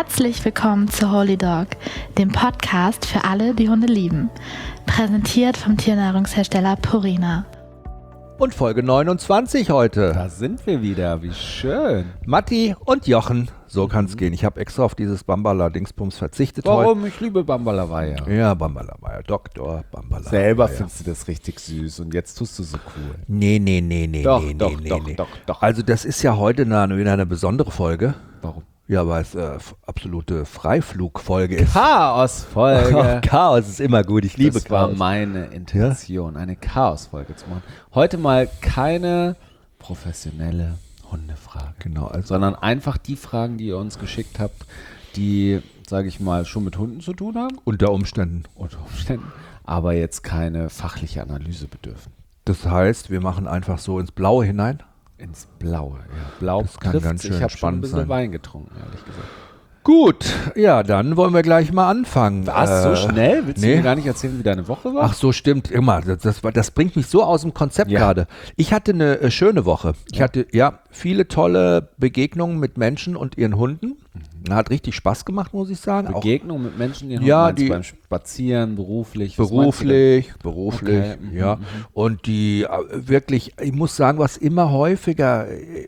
Herzlich willkommen zu Holy Dog, dem Podcast für alle, die Hunde lieben. Präsentiert vom Tiernahrungshersteller Purina. Und Folge 29 heute. Da sind wir wieder, wie schön. Matti und Jochen, so kann's gehen. Ich habe extra auf dieses Bambala-Dingsbums verzichtet Warum? heute. Ich liebe Bambalaweier. Ja, Bambalaweier, Dr. Bambalaweier. Selber findest du das richtig süß und jetzt tust du so cool. Nee. Doch. Also das ist ja heute wieder eine besondere Folge. Warum? Ja, weil es absolute Freiflugfolge ist. Chaosfolge. Chaos ist immer gut, ich liebe Das war Chaos. meine Intention, eine Chaosfolge zu machen. Heute mal keine professionelle Hundefrage. Genau, also Sondern einfach die Fragen, die ihr uns geschickt habt, die, sage ich mal, schon mit Hunden zu tun haben. unter Umständen. Unter Umständen. Aber jetzt keine fachliche Analyse bedürfen. Das heißt, wir machen einfach so ins Blaue hinein. Ins Blaue, ja. Blau Das kann trifft's. ganz schön Ich habe schon ein spannend bisschen sein. Wein getrunken, ehrlich gesagt. Gut, ja, dann wollen wir gleich mal anfangen. Was, so schnell? Willst du nee. mir gar nicht erzählen, wie deine Woche war? Ach so, stimmt. Immer. Das bringt mich so aus dem Konzept Ja. gerade. Ich hatte eine schöne Woche. Ich hatte viele tolle Begegnungen mit Menschen und ihren Hunden. Hat richtig Spaß gemacht, muss ich sagen. Begegnung mit Menschen, die Ja, meinst du die- beim Spazieren, beruflich? Auch was meinst du denn? beruflich, Okay, ja. Und die wirklich, ich muss sagen, was ich immer häufiger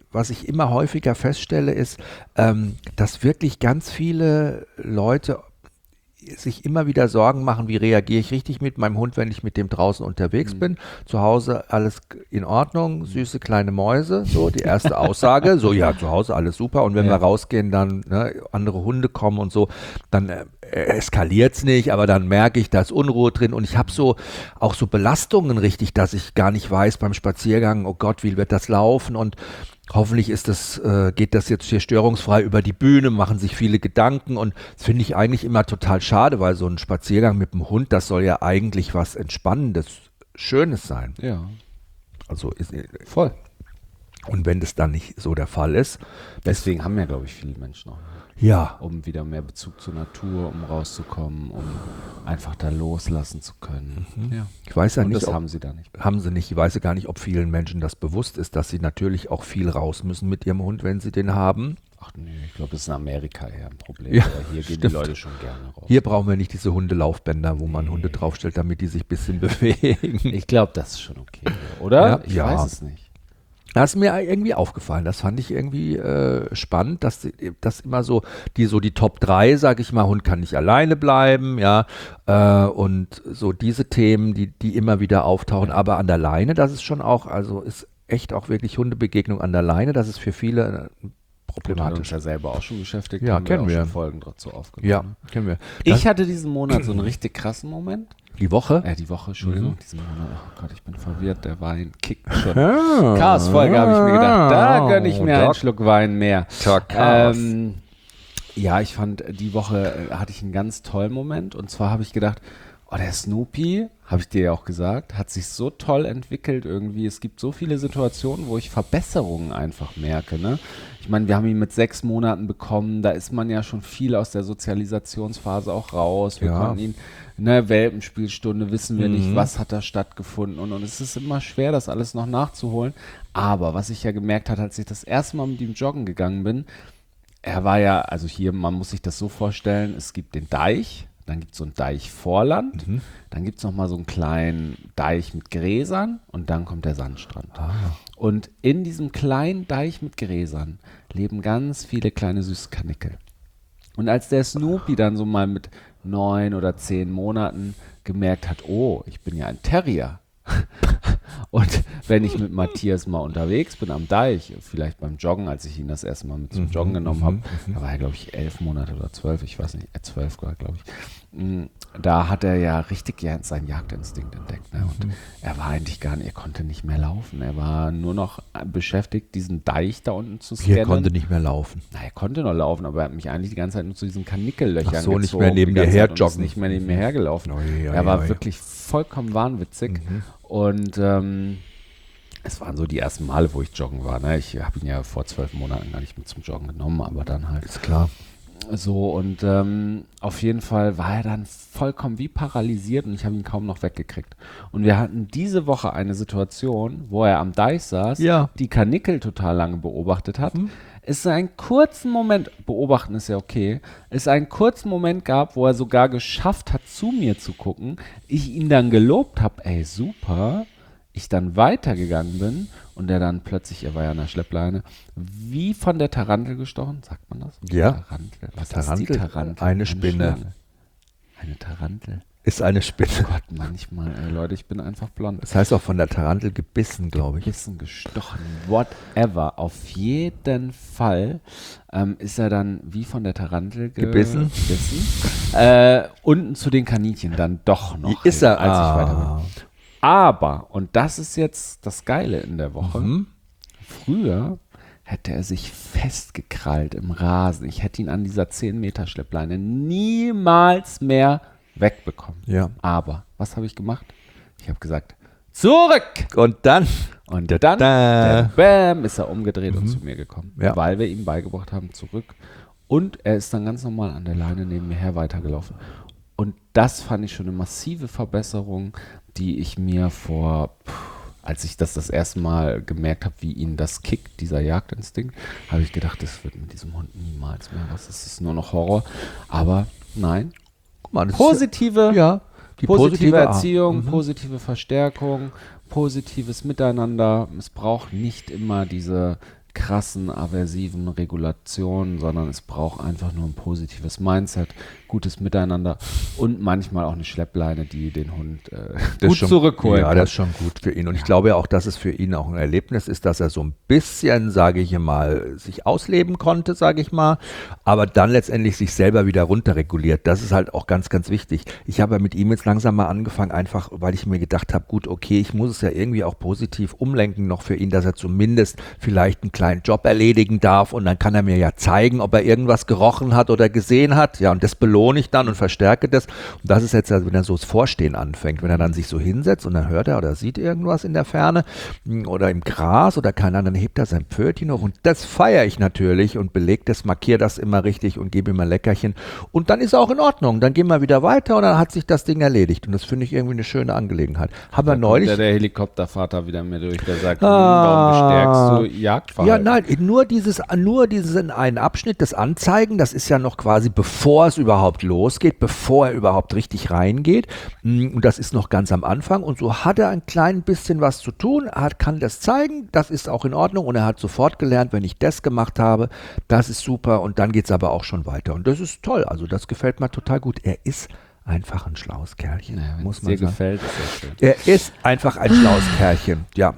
feststelle, ist, dass wirklich ganz viele Leute sich immer wieder Sorgen machen, wie reagiere ich richtig mit meinem Hund, wenn ich mit dem draußen unterwegs bin. Zu Hause alles in Ordnung, süße kleine Mäuse, so die erste Aussage, so ja, zu Hause alles super und wenn Ja. wir rausgehen, dann andere Hunde kommen und so, dann eskaliert es nicht, aber dann merke ich, da ist Unruhe drin und ich habe auch so Belastungen richtig, dass ich gar nicht weiß beim Spaziergang, oh Gott, wie wird das laufen und hoffentlich geht das jetzt hier störungsfrei über die Bühne, machen sich viele Gedanken und das finde ich eigentlich immer total schade, weil so ein Spaziergang mit dem Hund, das soll ja eigentlich was Entspannendes, Schönes sein. Ja, Also voll. und wenn das dann nicht so der Fall ist, Deswegen haben ja, glaube ich, viele Menschen auch. ja, Um wieder mehr Bezug zur Natur, um rauszukommen, um einfach da loslassen zu können. Ja. ich weiß ja Und nicht, das ob, haben sie da nicht. haben sie nicht, ich weiß ja gar nicht, ob vielen Menschen das bewusst ist, dass sie natürlich auch viel raus müssen mit ihrem Hund, wenn sie den haben. Ach nee, ich glaube, das ist in Amerika eher ein Problem. Ja, Aber hier gehen die stimmt. Leute schon gerne raus. Hier brauchen wir nicht diese Hundelaufbänder, wo man Hunde draufstellt, damit die sich ein bisschen bewegen. Ich glaube, das ist schon okay. Oder? Ja, Ich ja. weiß es nicht. Das ist mir irgendwie aufgefallen. Das fand ich irgendwie spannend, dass das immer so die Top 3, sage ich mal, Hund kann nicht alleine bleiben, ja, und so diese Themen, die immer wieder auftauchen. Aber an der Leine, das ist schon auch, also ist echt auch wirklich Hundebegegnung an der Leine, das ist für viele Gut, hat uns problematisch. ja selber auch schon beschäftigt. Ja, haben kennen auch wir. schon Folgen dazu aufgenommen. Ja, ne? kennen wir. Ich hatte diesen Monat so einen richtig krassen Moment. Die Woche? Die Woche, Entschuldigung, diesen Monat. Oh Gott, ich bin verwirrt. Der Wein kickt schon. Ah. Chaos-Folge habe ich mir gedacht. Da gönne ich mir einen Schluck Wein mehr. Chaos. Ja, ich fand, die Woche hatte ich einen ganz tollen Moment. Und zwar habe ich gedacht, oh, der Snoopy, habe ich dir ja auch gesagt, hat sich so toll entwickelt irgendwie. Es gibt so viele Situationen, wo ich Verbesserungen einfach merke, ne? Ich meine, wir haben ihn mit 6 Monaten bekommen, da ist man ja schon viel aus der Sozialisationsphase auch raus. Wir Ja. konnten ihn, Welpenspielstunde, wissen wir nicht, was hat da stattgefunden. Und es ist immer schwer, das alles noch nachzuholen. Aber was ich ja gemerkt habe, als ich das erste Mal mit ihm joggen gegangen bin, er war ja, also hier, man muss sich das so vorstellen, es gibt den Deich, dann gibt es so ein Deichvorland, dann gibt es nochmal so einen kleinen Deich mit Gräsern und dann kommt der Sandstrand. Und in diesem kleinen Deich mit Gräsern leben ganz viele kleine süße Kanickel. Und als der Snoopy dann so mal mit 9 oder 10 Monaten gemerkt hat, oh, ich bin ja ein Terrier. Und wenn ich mit Matthias mal unterwegs bin am Deich, vielleicht beim Joggen, als ich ihn das erste Mal mit zum Joggen genommen habe, da war er, glaube ich, 11 Monate oder 12, ich weiß nicht, 12 glaube ich. Da hat er ja richtig seinen Jagdinstinkt entdeckt. Ne? Und er war eigentlich gar nicht, er konnte nicht mehr laufen. Er war nur noch beschäftigt, diesen Deich da unten zu scannen. Hier konnte nicht mehr laufen. Na, er konnte noch laufen, aber er hat mich eigentlich die ganze Zeit nur zu diesen Kanickellöchern Ach so, nicht gezogen, mehr neben die ganze dir her Zeit und ist joggen. nicht mehr neben mir hergelaufen. Oi, oi, Er war oi. wirklich vollkommen wahnwitzig. Und es waren so die ersten Male, wo ich joggen war. Ne? Ich habe ihn ja vor 12 Monaten gar nicht mit zum Joggen genommen, aber dann halt. Ist klar. So, und auf jeden Fall war er dann vollkommen wie paralysiert und ich habe ihn kaum noch weggekriegt. Und wir hatten diese Woche eine Situation, wo er am Deich saß, Ja. die Karnickel total lange beobachtet hat. Es einen kurzen Moment, beobachten ist ja okay, es einen kurzen Moment gab, wo er sogar geschafft hat, zu mir zu gucken. Ich ihn dann gelobt habe, ey, super. Ich dann weitergegangen bin und der dann plötzlich, er war ja an der Schleppleine, wie von der Tarantel gestochen, sagt man das? Ja. Tarantel. Was Tarantel? ist die Tarantel? Eine Spinne. Schlange. Eine Tarantel. Ist eine Spinne. Gott, manchmal, ey Leute, ich bin einfach blond. Das heißt auch von der Tarantel gebissen, glaube ich. Gebissen, gestochen, whatever. Auf jeden Fall ist er dann wie von der Tarantel Gebissen? Unten zu den Kaninchen dann doch noch. Ist er? als ich weiter bin. Aber, und das ist jetzt das Geile in der Woche, früher hätte er sich festgekrallt im Rasen. Ich hätte ihn an dieser 10-Meter-Schleppleine niemals mehr wegbekommen. Ja. Aber, was habe ich gemacht? Ich habe gesagt, zurück! Und dann? Und dann, bam, ist er umgedreht und zu mir gekommen. Ja. Weil wir ihm beigebracht haben, zurück. Und er ist dann ganz normal an der Leine neben mir her weitergelaufen. Und das fand ich schon eine massive Verbesserung, die ich mir als ich das erste Mal gemerkt habe, wie ihn das kickt, dieser Jagdinstinkt, habe ich gedacht, das wird mit diesem Hund niemals mehr was. Das ist nur noch Horror. Aber nein, Guck mal, das positive, ist, ja, die positive Art. Erziehung, positive Verstärkung, positives Miteinander. Es braucht nicht immer diese krassen, aversiven Regulationen, sondern es braucht einfach nur ein positives Mindset, gutes Miteinander und manchmal auch eine Schleppleine, die den Hund Das gut schon, zurückholen ja, kann. das ist schon gut für ihn. Und ich glaube ja auch, dass es für ihn auch ein Erlebnis ist, dass er so ein bisschen, sage ich mal, sich ausleben konnte, sage ich mal, aber dann letztendlich sich selber wieder runterreguliert. Das ist halt auch ganz, ganz wichtig. Ich habe ja mit ihm jetzt langsam mal angefangen, einfach, weil ich mir gedacht habe, gut, okay, ich muss es ja irgendwie auch positiv umlenken noch für ihn, dass er zumindest vielleicht einen kleinen Job erledigen darf und dann kann er mir ja zeigen, ob er irgendwas gerochen hat oder gesehen hat. Ja, und das belohne ich dann und verstärke das. Und das ist jetzt, also, wenn er so das Vorstehen anfängt, wenn er dann sich so hinsetzt und dann hört er oder sieht irgendwas in der Ferne oder im Gras oder keine Ahnung, dann hebt er sein Pfötchen hoch und das feiere ich natürlich und belege das, markiere das immer richtig und gebe ihm ein Leckerchen und dann ist er auch in Ordnung. Dann gehen wir wieder weiter und dann hat sich das Ding erledigt und das finde ich irgendwie eine schöne Angelegenheit. Haben wir neulich... Der Helikoptervater wieder mir durch, der sagt, warum bestärkst du Jagdverhalten? Ja, nein, nur dieses in einen Abschnitt, das Anzeigen, das ist ja noch quasi bevor es überhaupt losgeht, bevor er überhaupt richtig reingeht. Und das ist noch ganz am Anfang. Und so hat er ein klein bisschen was zu tun, kann das zeigen, das ist auch in Ordnung. Und er hat sofort gelernt, wenn ich das gemacht habe, das ist super. Und dann geht es aber auch schon weiter. Und das ist toll. Also das gefällt mir total gut. Er ist einfach ein schlaues Kerlchen, Naja, muss wenn man es dir sagen. gefällt, ist das schön. Er ist einfach ein schlaues Kerlchen, ja.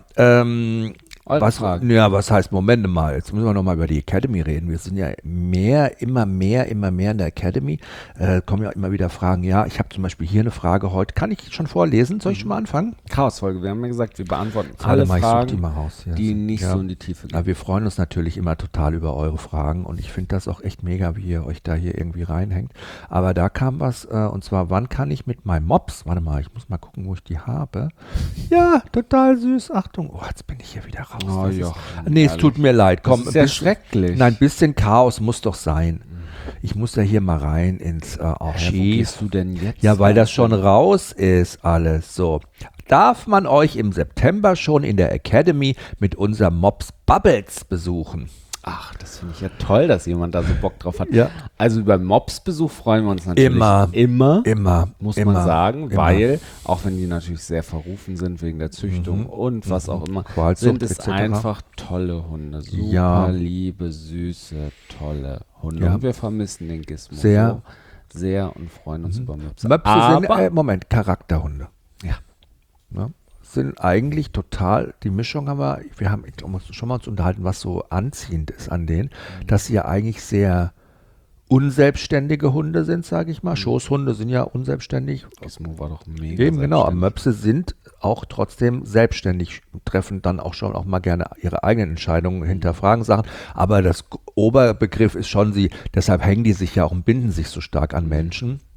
Eure Fragen. Was heißt, Moment mal, jetzt müssen wir nochmal über die Academy reden. Wir sind ja immer mehr in der Academy. Kommen ja immer wieder Fragen. Ja, ich habe zum Beispiel hier eine Frage heute. Kann ich schon vorlesen? Soll ich schon mal anfangen? Chaosfolge. Wir haben ja gesagt, wir beantworten Warte alle mal, ich such Fragen, die mal raus. Ja, die nicht ja. so in die Tiefe gehen. Ja, wir freuen uns natürlich immer total über eure Fragen und ich finde das auch echt mega, wie ihr euch da hier irgendwie reinhängt. Aber da kam was, und zwar, wann kann ich mit meinem Mops, warte mal, ich muss mal gucken, wo ich die habe. Ja, total süß, Achtung. Oh, jetzt bin ich hier wieder raus. Oh, Das ist- Jochen, nee, es ehrlich. tut mir leid. Komm, Das ist ja ein bisschen- schrecklich. Nein, ein bisschen Chaos muss doch sein. Ich muss ja hier mal rein ins Wo Archiv. gehst du denn jetzt? Ja, weil das rein? schon raus ist alles. So. Darf man euch im September schon in der Academy mit unserem Mops Bubbles besuchen? Ach, das finde ich ja toll, dass jemand da so Bock drauf hat. Ja. Also über Mops-Besuch freuen wir uns natürlich Immer. immer, muss immer, man sagen, immer. weil, auch wenn die natürlich sehr verrufen sind wegen der Züchtung und was auch immer, Qualzucht sind es etc. einfach tolle Hunde. Super Ja. liebe, süße, tolle Hunde. Ja. Und wir vermissen den Gizmo Sehr. so sehr und freuen uns über Möpse. Möpse sind, Aber, Charakterhunde. ja, Ne? Sind eigentlich total, die Mischung haben wir haben uns schon mal uns unterhalten, was so anziehend ist an denen, dass sie ja eigentlich sehr unselbstständige Hunde sind, sage ich mal. Schoßhunde sind ja unselbstständig. Gizmo war doch mega Eben, genau. Aber selbstständig. Möpse sind auch trotzdem selbstständig, treffen dann auch schon auch mal gerne ihre eigenen Entscheidungen, hinterfragen Sachen. Aber das Oberbegriff ist schon deshalb hängen die sich ja auch und binden sich so stark an Menschen.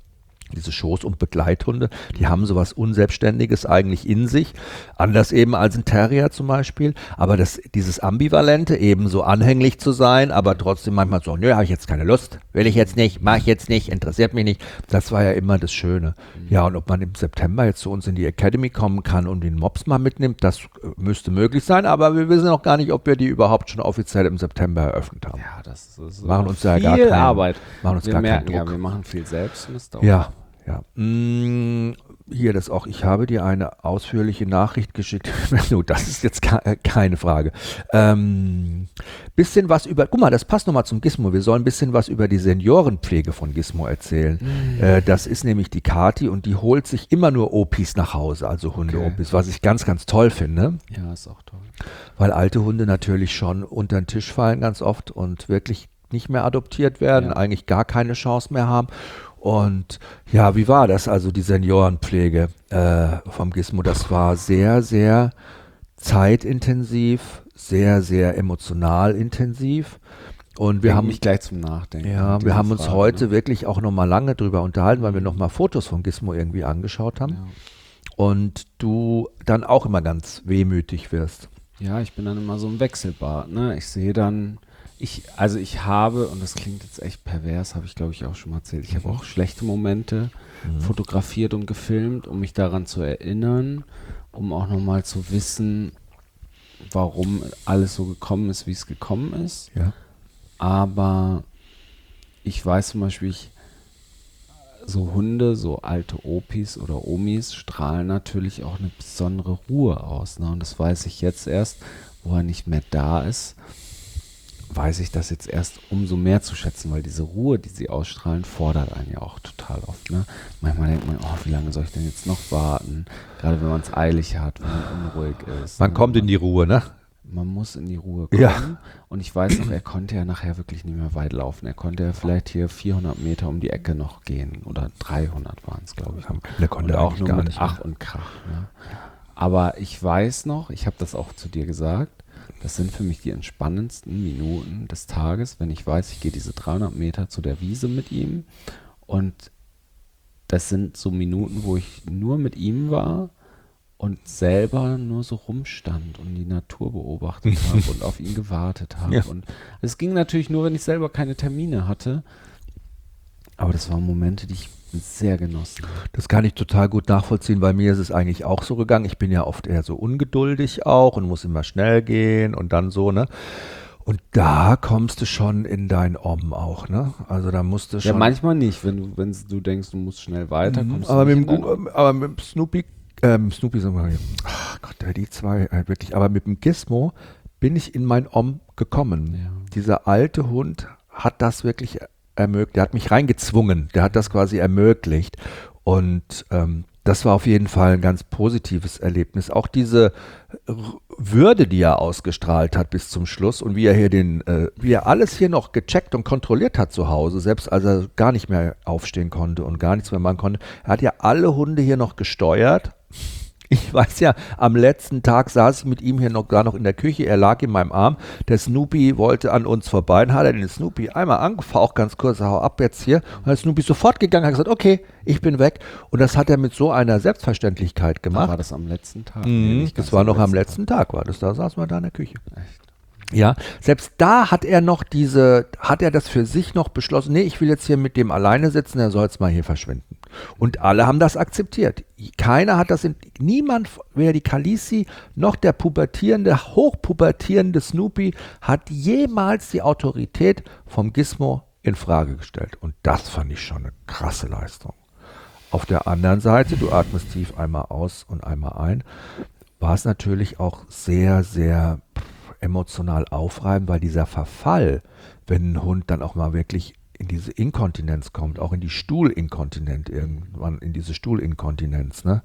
Diese Schoß- und Begleithunde, die haben sowas Unselbstständiges eigentlich in sich, anders eben als ein Terrier zum Beispiel, aber dieses Ambivalente, eben so anhänglich zu sein, aber trotzdem manchmal so, nö, habe ich jetzt keine Lust, will ich jetzt nicht, mache ich jetzt nicht, interessiert mich nicht, das war ja immer das Schöne. Ja, und ob man im September jetzt zu uns in die Academy kommen kann und den Mops mal mitnimmt, das müsste möglich sein, aber wir wissen auch gar nicht, ob wir die überhaupt schon offiziell im September eröffnet haben. Ja, das ist Machen uns viel ja gar keinen, Arbeit. machen uns Wir gar merken keinen ja, Druck. wir machen viel selbst und das dauert. Ja, ja. Hier das auch. Ich habe dir eine ausführliche Nachricht geschickt. Das ist jetzt keine Frage. Bisschen was über, guck mal, das passt nochmal zum Gizmo. Wir sollen ein bisschen was über die Seniorenpflege von Gizmo erzählen. Das ist nämlich die Kathi und die holt sich immer nur Opis nach Hause, also Hunde-Opis, was ich ganz, ganz toll finde. Ja, ist auch toll. Weil alte Hunde natürlich schon unter den Tisch fallen ganz oft und wirklich nicht mehr adoptiert werden, eigentlich gar keine Chance mehr haben. Und ja, wie war das? Also die Seniorenpflege vom Gizmo, das war sehr, sehr zeitintensiv, sehr, sehr emotional intensiv. Und wir haben mich gleich zum Nachdenken. ja, wir haben uns Frage, heute wirklich auch nochmal lange drüber unterhalten, weil wir nochmal Fotos von Gizmo irgendwie angeschaut haben. Ja. Und du dann auch immer ganz wehmütig wirst. Ja, ich bin dann immer so im Wechselbad, ne? Ich sehe dann, ich habe, und das klingt jetzt echt pervers, habe ich glaube ich auch schon mal erzählt, ich habe auch schlechte Momente fotografiert und gefilmt, um mich daran zu erinnern, um auch nochmal zu wissen, warum alles so gekommen ist, wie es gekommen ist. Ja. Aber ich weiß zum Beispiel, so Hunde, so alte Opis oder Omis strahlen natürlich auch eine besondere Ruhe aus. Ne? Und das weiß ich jetzt erst, wo er nicht mehr da ist, weiß ich das jetzt erst umso mehr zu schätzen, weil diese Ruhe, die sie ausstrahlen, fordert einen ja auch total oft. Ne? Manchmal denkt man, oh, wie lange soll ich denn jetzt noch warten? Gerade wenn man es eilig hat, wenn man unruhig ist. Man kommt in die Ruhe, ne? Man muss in die Ruhe kommen. Ja. Und ich weiß noch, er konnte ja nachher wirklich nicht mehr weit laufen. Er konnte ja vielleicht hier 400 Meter um die Ecke noch gehen. Oder 300 waren es, glaube ich. Der konnte und auch eigentlich nur gar mit nicht Ach und Krach. Ne? Aber ich weiß noch, ich habe das auch zu dir gesagt, das sind für mich die entspannendsten Minuten des Tages, wenn ich weiß, ich gehe diese 300 Meter zu der Wiese mit ihm. Und das sind so Minuten, wo ich nur mit ihm war und selber nur so rumstand und die Natur beobachtet habe und auf ihn gewartet habe. Ja. Und es ging natürlich nur, wenn ich selber keine Termine hatte. Aber das waren Momente, die ich sehr genossen habe. Das kann ich total gut nachvollziehen. Bei mir ist es eigentlich auch so gegangen. Ich bin ja oft eher so ungeduldig auch und muss immer schnell gehen und dann so, ne? Und da kommst du schon in dein Om auch, ne? Also da musst du schon. Ja, manchmal nicht, wenn du denkst, du musst schnell weiter, kommst aber du mit, nicht in dein Om. aber mit dem Snoopy sind wir hier. Ach Gott, die zwei, wirklich. Aber mit dem Gizmo bin ich in mein Om gekommen. Ja. Dieser alte Hund hat das wirklich ermöglicht. Der hat mich reingezwungen. Der hat das quasi ermöglicht. Und das war auf jeden Fall ein ganz positives Erlebnis. Auch diese Würde, die er ausgestrahlt hat bis zum Schluss und wie er hier wie er alles hier noch gecheckt und kontrolliert hat zu Hause, selbst als er gar nicht mehr aufstehen konnte und gar nichts mehr machen konnte. Er hat ja alle Hunde hier noch gesteuert. Ich weiß ja, am letzten Tag saß ich mit ihm hier gar noch in der Küche, er lag in meinem Arm, der Snoopy wollte an uns vorbei, dann hat er den Snoopy einmal angefaucht, ganz kurz, hau ab jetzt hier, und dann ist Snoopy sofort gegangen, hat gesagt, okay, ich bin weg, und das hat er mit so einer Selbstverständlichkeit gemacht. War das am letzten Tag? Das war noch am letzten Tag, war das, da saßen wir da in der Küche. Echt? Ja, selbst da hat er das für sich noch beschlossen, nee, ich will jetzt hier mit dem alleine sitzen, er soll jetzt mal hier verschwinden. Und alle haben das akzeptiert. Keiner hat niemand, weder die Khaleesi noch der hochpubertierende Snoopy hat jemals die Autorität vom Gizmo in Frage gestellt. Und das fand ich schon eine krasse Leistung. Auf der anderen Seite, du atmest tief einmal aus und einmal ein, war es natürlich auch sehr, sehr emotional aufreibend, weil dieser Verfall, wenn ein Hund dann auch mal wirklich in diese Inkontinenz kommt, auch in die Stuhlinkontinenz irgendwann, in diese Stuhlinkontinenz, ne?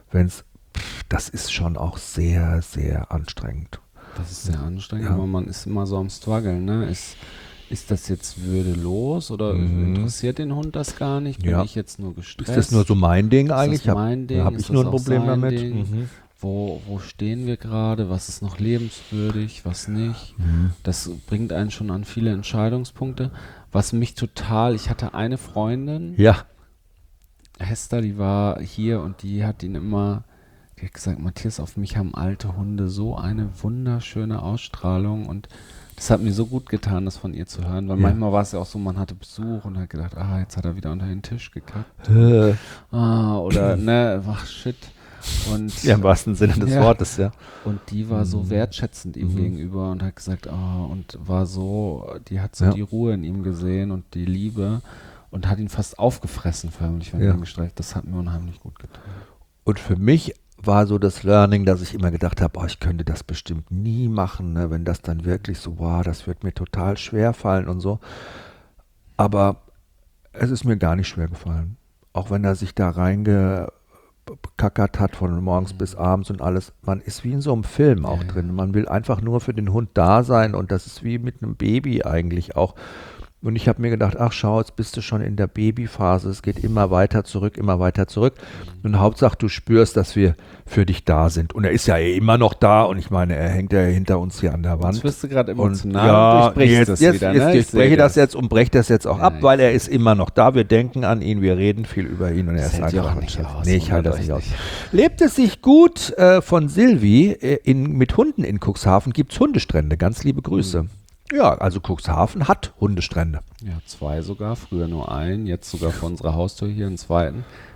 Das ist schon auch sehr, sehr anstrengend. Das ist sehr anstrengend, Ja. aber man ist immer so am Struggeln, ne? Ist das jetzt würdelos oder interessiert den Hund das gar nicht? Bin Ja. ich jetzt nur gestresst? Ist das nur so mein Ding eigentlich? Ist das mein Ding? Da habe Ist ich nur das ein auch Problem sein damit. Ding? Wo stehen wir gerade? Was ist noch lebenswürdig? Was nicht? Das bringt einen schon an viele Entscheidungspunkte. Was mich ich hatte eine Freundin, Ja, Hester, die war hier und die hat gesagt, Matthias, auf mich haben alte Hunde so eine wunderschöne Ausstrahlung und das hat mir so gut getan, das von ihr zu hören, weil manchmal war es ja auch so, man hatte Besuch und hat gedacht, jetzt hat er wieder unter den Tisch gekackt. Oder, ne, ach shit. Und, Ja, im wahrsten Sinne des Wortes, ja. Und die war so wertschätzend ihm gegenüber und hat gesagt, und war so, die hat so die Ruhe in ihm gesehen und die Liebe und hat ihn fast aufgefressen förmlich, wenn er ihn gestreicht. Das hat mir unheimlich gut getan. Und für mich war so das Learning, dass ich immer gedacht habe, ich könnte das bestimmt nie machen, ne, wenn das dann wirklich so, das wird mir total schwer fallen und so. Aber es ist mir gar nicht schwer gefallen. Auch wenn er sich da reingekackert hat von morgens bis abends und alles. Man ist wie in so einem Film auch drin. Man will einfach nur für den Hund da sein und das ist wie mit einem Baby eigentlich auch. Und ich habe mir gedacht, schau, jetzt bist du schon in der Babyphase, es geht immer weiter zurück. Und Hauptsache, du spürst, dass wir für dich da sind. Und er ist ja immer noch da und ich meine, er hängt ja hinter uns hier an der Wand. Jetzt wirst du gerade emotional und durchbrichst das wieder. Ne? Ich spreche das jetzt und breche das jetzt auch ab, weil er ist immer noch da. Wir denken an ihn, wir reden viel über ihn und er ist einfach nicht aus. Nee, ich halte das nicht aus. Lebt es sich gut von Silvi mit Hunden in Cuxhaven? Gibt es Hundestrände? Ganz liebe Grüße. Ja, also Cuxhaven hat Hundestrände. Ja, 2 sogar, früher nur 1, jetzt sogar vor unserer Haustür hier einen 2.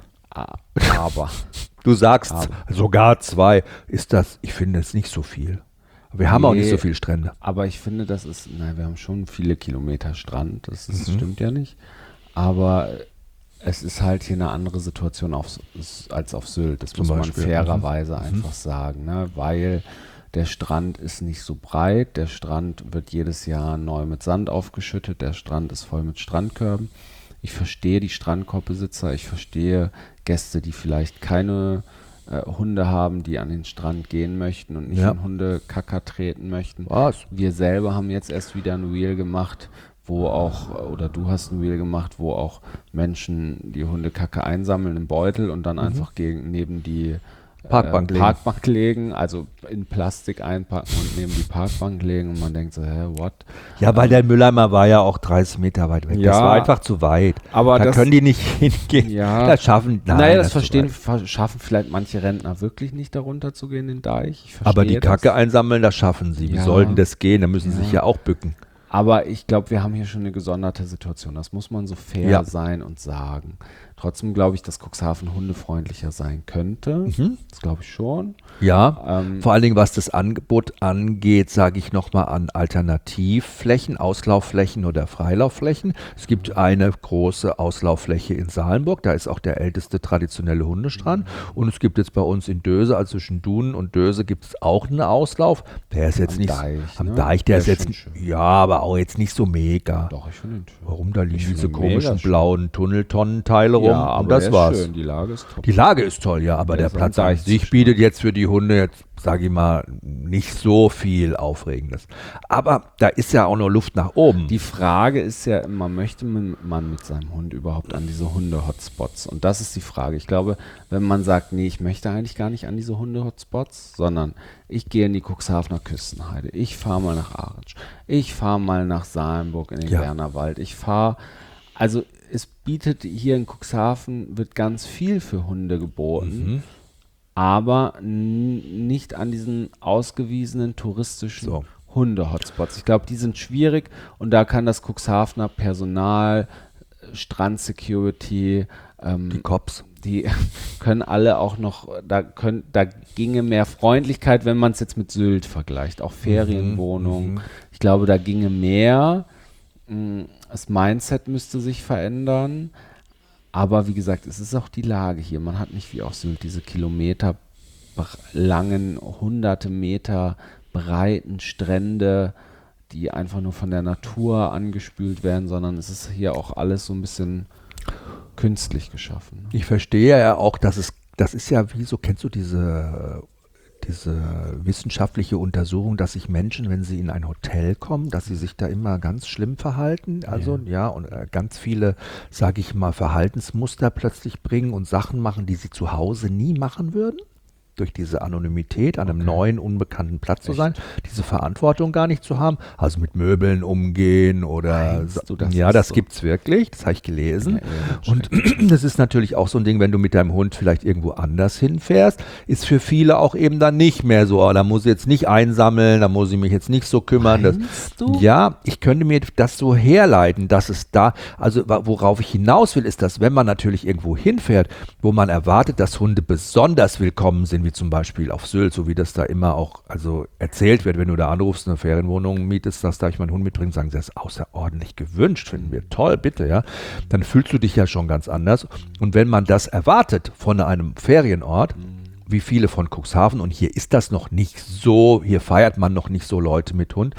Aber. Du sagst sogar 2. Ich finde es nicht so viel. Wir haben auch nicht so viele Strände. Aber ich finde, wir haben schon viele Kilometer Strand, das stimmt ja nicht. Aber es ist halt hier eine andere Situation als auf Sylt. Das muss man fairerweise einfach sagen, ne? Weil der Strand ist nicht so breit, der Strand wird jedes Jahr neu mit Sand aufgeschüttet, der Strand ist voll mit Strandkörben. Ich verstehe die Strandkorbbesitzer, ich verstehe Gäste, die vielleicht keine Hunde haben, die an den Strand gehen möchten und nicht in Hundekacker treten möchten. Wir selber haben jetzt erst wieder ein Reel gemacht, wo du hast ein Reel gemacht, wo auch Menschen die Hundekacke einsammeln im Beutel und dann einfach neben die Parkbank legen, also in Plastik einpacken und neben die Parkbank legen und man denkt so, what? Ja, weil der Mülleimer war ja auch 30 Meter weit weg. Das war einfach zu weit. Aber da können die nicht hingehen. Ja. Das schaffen, schaffen vielleicht manche Rentner wirklich nicht darunter zu gehen, den Deich. Aber die Kacke einsammeln, das schaffen sie. Wie soll denn das gehen? Da müssen sie sich ja auch bücken. Aber ich glaube, wir haben hier schon eine gesonderte Situation. Das muss man so fair sein und sagen. Trotzdem glaube ich, dass Cuxhaven hundefreundlicher sein könnte. Das glaube ich schon. Ja, vor allen Dingen, was das Angebot angeht, sage ich nochmal an Alternativflächen, Auslaufflächen oder Freilaufflächen. Es gibt eine große Auslauffläche in Salenburg, da ist auch der älteste traditionelle Hundestrand. Und es gibt jetzt bei uns in Döse, also zwischen Dunen und Döse, gibt es auch einen Auslauf. Der ist jetzt am Deich, der ist jetzt, aber auch jetzt nicht so mega. Doch, ich finde ihn schön. Warum, da liegen diese komischen blauen Tunneltonnenteile rum und das war's. Schön. Die Lage ist top. Die Lage ist toll, ja, aber der Platz an sich bietet jetzt für die Hunde jetzt, sage ich mal, nicht so viel Aufregendes. Aber da ist ja auch noch Luft nach oben. Die Frage ist ja immer, möchte man mit seinem Hund überhaupt an diese Hunde-Hotspots? Und das ist die Frage. Ich glaube, wenn man sagt, nee, ich möchte eigentlich gar nicht an diese Hunde-Hotspots, sondern ich gehe in die Cuxhavener Küstenheide, ich fahre mal nach Ahrens, ich fahre mal nach Salenburg in den Wernerwald, also es bietet hier in Cuxhaven, wird ganz viel für Hunde geboten, aber nicht an diesen ausgewiesenen touristischen Hunde-Hotspots. Ich glaube, die sind schwierig und da kann das Cuxhavener Personal, Strandsecurity, die Cops, die können alle auch noch, da ginge mehr Freundlichkeit, wenn man es jetzt mit Sylt vergleicht, auch Ferienwohnungen. Ich glaube, da ginge mehr. Das Mindset müsste sich verändern. Aber wie gesagt, es ist auch die Lage hier. Man hat nicht wie auf Sylt diese kilometerlangen, hunderte Meter breiten Strände, die einfach nur von der Natur angespült werden, sondern es ist hier auch alles so ein bisschen künstlich geschaffen. Ich verstehe ja auch, das ist ja wie so, kennst du diese wissenschaftliche Untersuchung, dass sich Menschen, wenn sie in ein Hotel kommen, dass sie sich da immer ganz schlimm verhalten, und ganz viele, sage ich mal, Verhaltensmuster plötzlich bringen und Sachen machen, die sie zu Hause nie machen würden? durch diese Anonymität an einem neuen, unbekannten Platz zu sein, diese Verantwortung gar nicht zu haben, also mit Möbeln umgehen oder das so? Gibt's wirklich, das habe ich gelesen. Und das ist natürlich auch so ein Ding, wenn du mit deinem Hund vielleicht irgendwo anders hinfährst, ist für viele auch eben dann nicht mehr so, da muss ich jetzt nicht einsammeln, da muss ich mich jetzt nicht so kümmern. Meinst du? Ja, ich könnte mir das so herleiten, dass es da, also worauf ich hinaus will, ist, dass wenn man natürlich irgendwo hinfährt, wo man erwartet, dass Hunde besonders willkommen sind, wie zum Beispiel auf Sylt, so wie das da immer auch also erzählt wird, wenn du da anrufst, eine Ferienwohnung mietest, dass da ich meinen Hund mitbringe, sagen sie, das ist außerordentlich gewünscht, finden wir toll, bitte, ja. Dann fühlst du dich ja schon ganz anders. Und wenn man das erwartet von einem Ferienort, wie viele von Cuxhaven, und hier ist das noch nicht so, hier feiert man noch nicht so Leute mit Hund,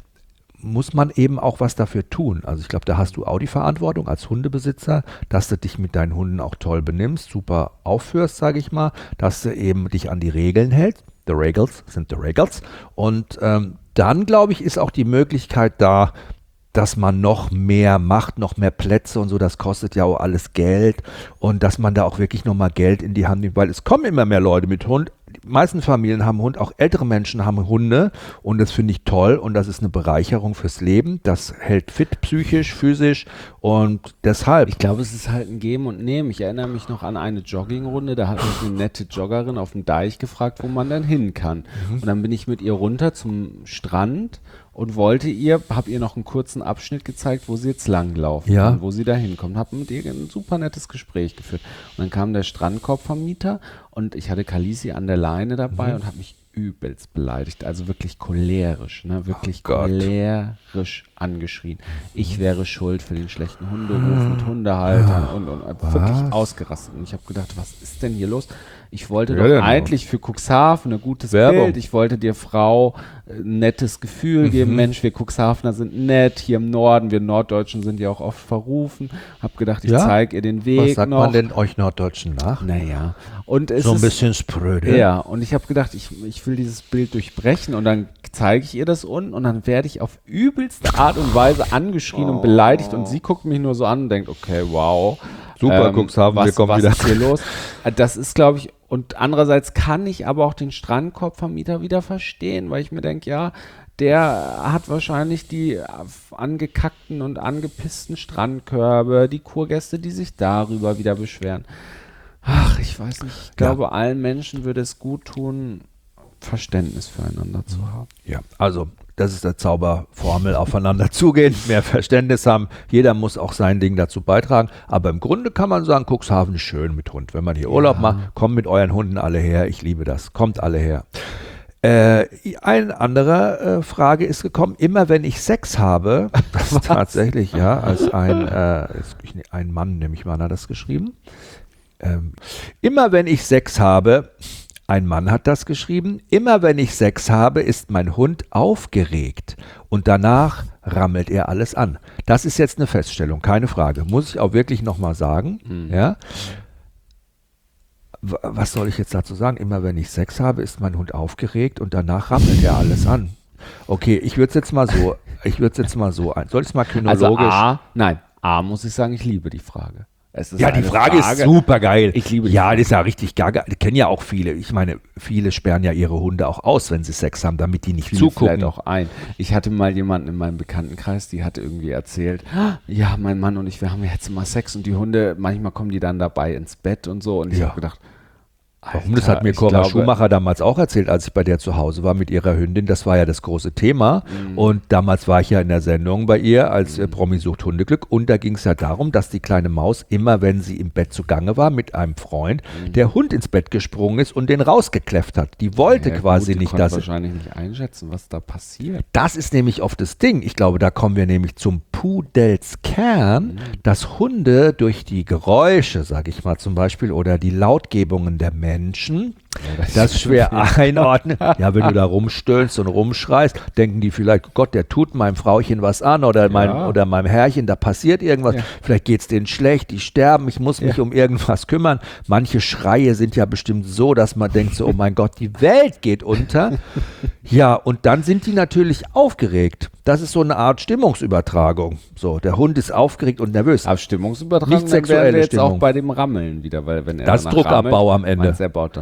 muss man eben auch was dafür tun. Also ich glaube, da hast du auch die Verantwortung als Hundebesitzer, dass du dich mit deinen Hunden auch toll benimmst, super aufführst, sage ich mal, dass du eben dich an die Regeln hältst. The Regels sind the Regels. Und dann, glaube ich, ist auch die Möglichkeit da, dass man noch mehr macht, noch mehr Plätze und so, das kostet ja auch alles Geld und dass man da auch wirklich nochmal Geld in die Hand nimmt, weil es kommen immer mehr Leute mit Hund. Die meisten Familien haben Hund, auch ältere Menschen haben Hunde und das finde ich toll und das ist eine Bereicherung fürs Leben. Das hält fit, psychisch, physisch und deshalb. Ich glaube, es ist halt ein Geben und Nehmen. Ich erinnere mich noch an eine Joggingrunde, da hat mich eine nette Joggerin auf dem Deich gefragt, wo man dann hin kann. Und dann bin ich mit ihr runter zum Strand und habe ihr noch einen kurzen Abschnitt gezeigt, wo sie jetzt langlaufen kann, wo sie da hinkommt. Habe mit ihr ein super nettes Gespräch geführt. Und dann kam der Strandkorbvermieter und ich hatte Kalisi an der Leine dabei und habe mich übelst beleidigt, also wirklich cholerisch, ne? Wirklich cholerisch angeschrien. Ich wäre schuld für den schlechten Hunderuf mit Hundehaltern und wirklich ausgerastet. Und ich habe gedacht, was ist denn hier los? Ich wollte doch eigentlich für Cuxhaven ein gutes Bild. Ich wollte dir, Frau, ein nettes Gefühl geben. Mensch, wir Cuxhavener sind nett. Hier im Norden, wir Norddeutschen sind ja auch oft verrufen. Hab gedacht, ich zeige ihr den Weg noch. Was sagt man denn euch Norddeutschen nach? Naja. Und es so ein bisschen spröde. Ja, und ich habe gedacht, ich will dieses Bild durchbrechen und dann zeige ich ihr das unten und dann werde ich auf übelste Art und Weise angeschrien und beleidigt und sie guckt mich nur so an und denkt, okay, wow. Super, Cuxhaven, wir kommen wieder. Was ist hier los? Das ist, glaube ich, und andererseits kann ich aber auch den Strandkorbvermieter wieder verstehen, weil ich mir denke, ja, der hat wahrscheinlich die angekackten und angepissten Strandkörbe, die Kurgäste, die sich darüber wieder beschweren. Ach, ich weiß nicht. Ich glaube, allen Menschen würde es gut tun, Verständnis füreinander zu haben. Ja, also das ist der Zauberformel, aufeinander zugehen, mehr Verständnis haben. Jeder muss auch sein Ding dazu beitragen. Aber im Grunde kann man sagen, Cuxhaven ist schön mit Hund. Wenn man hier Urlaub macht, kommt mit euren Hunden alle her. Ich liebe das. Kommt alle her. Eine andere Frage ist gekommen. Immer wenn ich Sex habe, das ist tatsächlich, als ein Mann, nehme ich mal, hat das geschrieben. Immer wenn ich Sex habe, ein Mann hat das geschrieben, immer wenn ich Sex habe, ist mein Hund aufgeregt und danach rammelt er alles an. Das ist jetzt eine Feststellung, keine Frage. Muss ich auch wirklich nochmal sagen. Ja? Was soll ich jetzt dazu sagen? Immer wenn ich Sex habe, ist mein Hund aufgeregt und danach rammelt er alles an. Okay, ich würde es jetzt mal so, soll ich es mal chronologisch? Also A muss ich sagen, ich liebe die Frage. Die Frage ist super geil. Ich liebe die Frage. Das ist ja richtig gaga. Die kennen ja auch viele. Ich meine, viele sperren ja ihre Hunde auch aus, wenn sie Sex haben, damit die nicht zugucken. Vielleicht auch ein. Ich hatte mal jemanden in meinem Bekanntenkreis, die hatte irgendwie erzählt, ja, mein Mann und ich, wir haben jetzt immer Sex und die Hunde, manchmal kommen die dann dabei ins Bett und so. Und ich habe gedacht, warum? Das hat mir Cora Schumacher damals auch erzählt, als ich bei der zu Hause war mit ihrer Hündin. Das war ja das große Thema. Und damals war ich ja in der Sendung bei ihr als Promi sucht Hundeglück. Und da ging es ja darum, dass die kleine Maus immer, wenn sie im Bett zugange war mit einem Freund, der Hund ins Bett gesprungen ist und den rausgekläfft hat. Die wollte quasi nicht, dass wahrscheinlich nicht einschätzen, was da passiert. Das ist nämlich oft das Ding. Ich glaube, da kommen wir nämlich zum Pudelskern, dass Hunde durch die Geräusche, sage ich mal zum Beispiel, oder die Lautgebungen der Menschen das schwer einordnen. Ja, wenn du da rumstöhnst und rumschreist, denken die vielleicht, Gott, der tut meinem Frauchen was an oder meinem Herrchen, da passiert irgendwas. Ja. Vielleicht geht es denen schlecht, die sterben, ich muss mich um irgendwas kümmern. Manche Schreie sind ja bestimmt so, dass man denkt so, oh mein Gott, die Welt geht unter. Ja, und dann sind die natürlich aufgeregt. Das ist so eine Art Stimmungsübertragung. So, der Hund ist aufgeregt und nervös. Aber Stimmungsübertragung, nicht sexuelle wären wir jetzt Stimmung. Auch bei dem Rammeln wieder, weil wenn er das ist Druckabbau am Ende. Er baut dann nur Druck das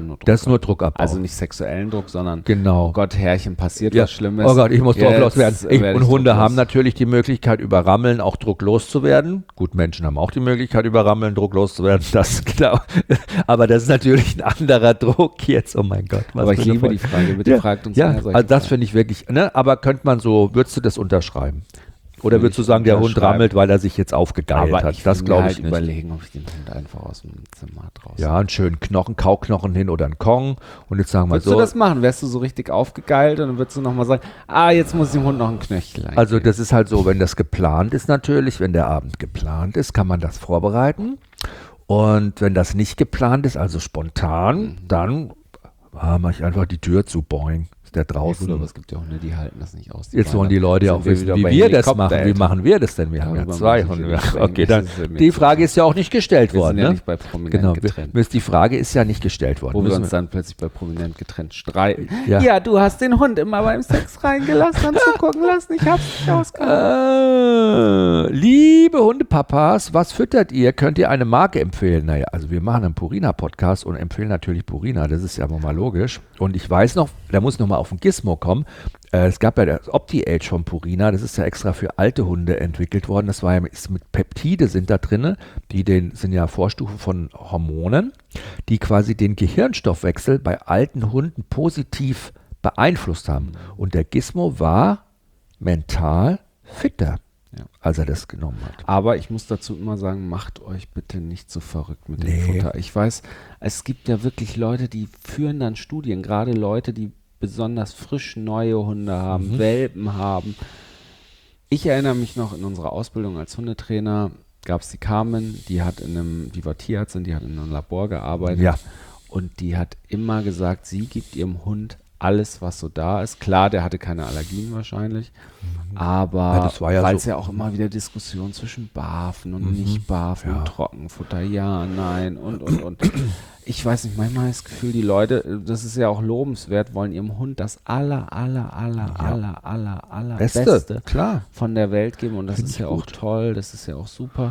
ist nur Druckabbau. Also nicht sexuellen Druck, sondern Genau. oh Gott, Herrchen, passiert Ja. was Schlimmes. Oh Gott, ich muss drucklos werden. Und Hunde drucklos. haben natürlich die Möglichkeit, über Rammeln auch drucklos zu werden. Gut, Menschen haben auch die Möglichkeit, über Rammeln drucklos zu werden. Das genau. Aber das ist natürlich ein anderer Druck jetzt. Oh mein Gott. Aber ich liebe die Frage. Bitte fragt uns Ja, mehr solche also das Fragen. finde ich wirklich, ne? Aber könnte man so, würdest du das unterschreiben? Oder Würde würdest du ich sagen, der Hund unterschreiben. rammelt, weil er sich jetzt aufgegeilt Aber hat? ich Das will mir glaube halt ich nicht. überlegen, ob ich den Hund einfach aus dem Zimmer draußen. Ja, einen schönen Knochen, Kauknochen hin oder einen Kong. Und jetzt sagen wir Würdest so. du das machen? Wärst du so richtig aufgegeilt und dann würdest du nochmal sagen, jetzt muss dem Hund noch ein Knöchel eingeben. Also das ist halt so, wenn das geplant ist natürlich, wenn der Abend geplant ist, kann man das vorbereiten. Und wenn das nicht geplant ist, also spontan, dann mache ich einfach die Tür zu, boing, ist der Ja, draußen. gut, aber es gibt ja Hunde, die halten das nicht aus. Jetzt wollen die Leute ja auch wissen, wie wir das machen. Wie machen wir das denn? Wir haben ja Darüber 2 muss ich Hunde. nicht sprechen. Okay, dann, Das ist mir die zu Frage viel. ist ja auch nicht gestellt Wir worden. sind ja Ne? nicht bei Prominent Genau, getrennt. die Frage ist ja nicht gestellt worden. Wo wir Müssen uns dann plötzlich bei Prominent getrennt streiten. Ja. Ja, du hast den Hund immer beim Sex reingelassen und zugucken lassen. Ich hab's nicht ausgehalten. Liebe Hundepapas, was füttert ihr? Könnt ihr eine Marke empfehlen? Naja, also wir machen einen Purina-Podcast und empfehlen natürlich Purina, das ist ja wohl mal logisch. Und ich weiß noch, da muss ich noch mal auf den Gizmo kommen, es gab ja das Opti-Age von Purina, das ist ja extra für alte Hunde entwickelt worden, das war ja mit Peptide sind da drin, sind ja Vorstufen von Hormonen, die quasi den Gehirnstoffwechsel bei alten Hunden positiv beeinflusst haben. Und der Gizmo war mental fitter, Ja. als er das genommen hat. Aber ich muss dazu immer sagen, macht euch bitte nicht so verrückt mit dem Nee. Futter. Ich weiß, es gibt ja wirklich Leute, die führen dann Studien, gerade Leute, die besonders frisch neue Hunde haben, Welpen haben. Ich erinnere mich noch in unserer Ausbildung als Hundetrainer, gab es die Carmen, die war Tierärztin, die hat in einem Labor gearbeitet. Ja. Und die hat immer gesagt, sie gibt ihrem Hund alles, was so da ist. Klar, der hatte keine Allergien wahrscheinlich, aber Ja, das war ja weil so- es ja auch immer wieder Diskussionen zwischen Barfen und Nicht-Barfen Ja. und Trockenfutter, ja, nein und. Ich weiß nicht, manchmal habe ich das Gefühl, die Leute, das ist ja auch lobenswert, wollen ihrem Hund das aller Beste klar. von der Welt geben und das Find ist ich ja auch gut. toll, das ist ja auch super.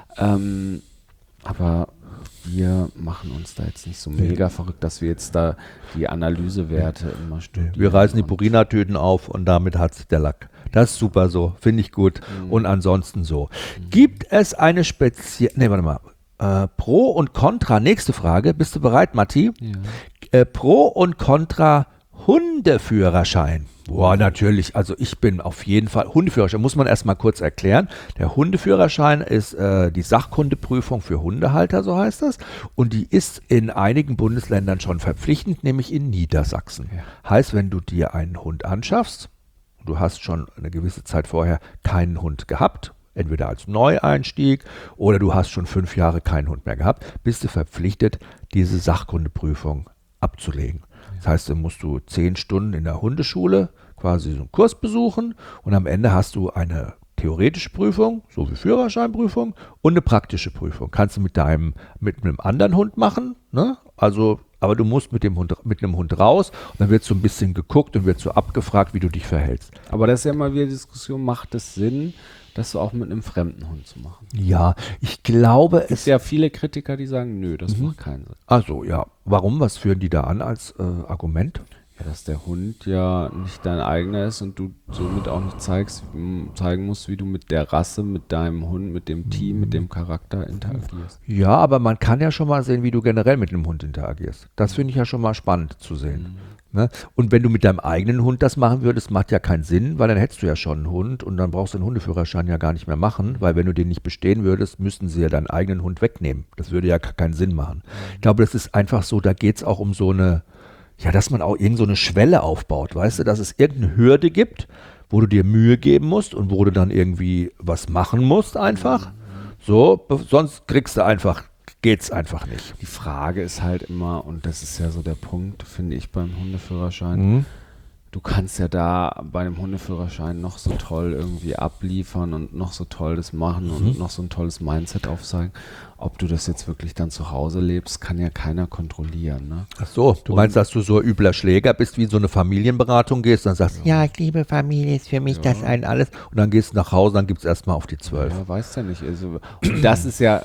Aber wir machen uns da jetzt nicht so mega verrückt, dass wir jetzt da die Analysewerte immer studieren. Wir reißen die und- Purina-Tüten auf und damit hat sich der Lack. Das ist super so, finde ich gut. Und ansonsten so. Gibt es eine spezielle, warte mal, Pro und Contra, nächste Frage, bist du bereit, Matti? Ja. Pro und Contra Hundeführerschein. Boah, natürlich, also ich bin auf jeden Fall, Hundeführerschein muss man erstmal kurz erklären. Der Hundeführerschein ist die Sachkundeprüfung für Hundehalter, so heißt das. Und die ist in einigen Bundesländern schon verpflichtend, nämlich in Niedersachsen. Heißt, wenn du dir einen Hund anschaffst, du hast schon eine gewisse Zeit vorher keinen Hund gehabt, entweder als Neueinstieg oder du hast schon 5 Jahre keinen Hund mehr gehabt, bist du verpflichtet, diese Sachkundeprüfung abzulegen. Das heißt, dann musst du 10 Stunden in der Hundeschule quasi so einen Kurs besuchen und am Ende hast du eine theoretische Prüfung, so wie Führerscheinprüfung und eine praktische Prüfung. Kannst du mit einem anderen Hund machen, ne? Also, aber du musst mit einem Hund raus und dann wird so ein bisschen geguckt und wird so abgefragt, wie du dich verhältst. Aber das ist ja mal wieder die Diskussion, macht es Sinn, das auch mit einem fremden Hund zu machen? Ja, ich glaube, Es gibt ja viele Kritiker, die sagen, nö, das macht keinen Sinn. Also ja, warum? Was führen die da an als Argument? Ja, dass der Hund ja nicht dein eigener ist und du somit auch nicht zeigen musst, wie du mit der Rasse, mit deinem Hund, mit dem Team, mit dem Charakter interagierst. Ja, aber man kann ja schon mal sehen, wie du generell mit einem Hund interagierst. Das finde ich ja schon mal spannend zu sehen. Ne? Und wenn du mit deinem eigenen Hund das machen würdest, macht ja keinen Sinn, weil dann hättest du ja schon einen Hund und dann brauchst du den Hundeführerschein ja gar nicht mehr machen, weil wenn du den nicht bestehen würdest, müssten sie ja deinen eigenen Hund wegnehmen. Das würde ja keinen Sinn machen. Ich glaube, das ist einfach so, da geht es auch um so eine, ja, dass man auch irgend so eine Schwelle aufbaut, weißt du, dass es irgendeine Hürde gibt, wo du dir Mühe geben musst und wo du dann irgendwie was machen musst einfach. So, sonst geht's einfach nicht. Die Frage ist halt immer, und das ist ja so der Punkt, finde ich beim Hundeführerschein, du kannst ja da bei dem Hundeführerschein noch so toll irgendwie abliefern und noch so toll das machen und noch so ein tolles Mindset aufzeigen. Ob du das jetzt wirklich dann zu Hause lebst, kann ja keiner kontrollieren. Ne? Ach so, du meinst, dass du so ein übler Schläger bist, wie in so eine Familienberatung gehst und dann sagst, ja, ich liebe Familie, ist für mich das ein alles. Und dann gehst du nach Hause, dann gibt es erstmal auf die 12. Ja, weißt ja nicht. Also, und das ist ja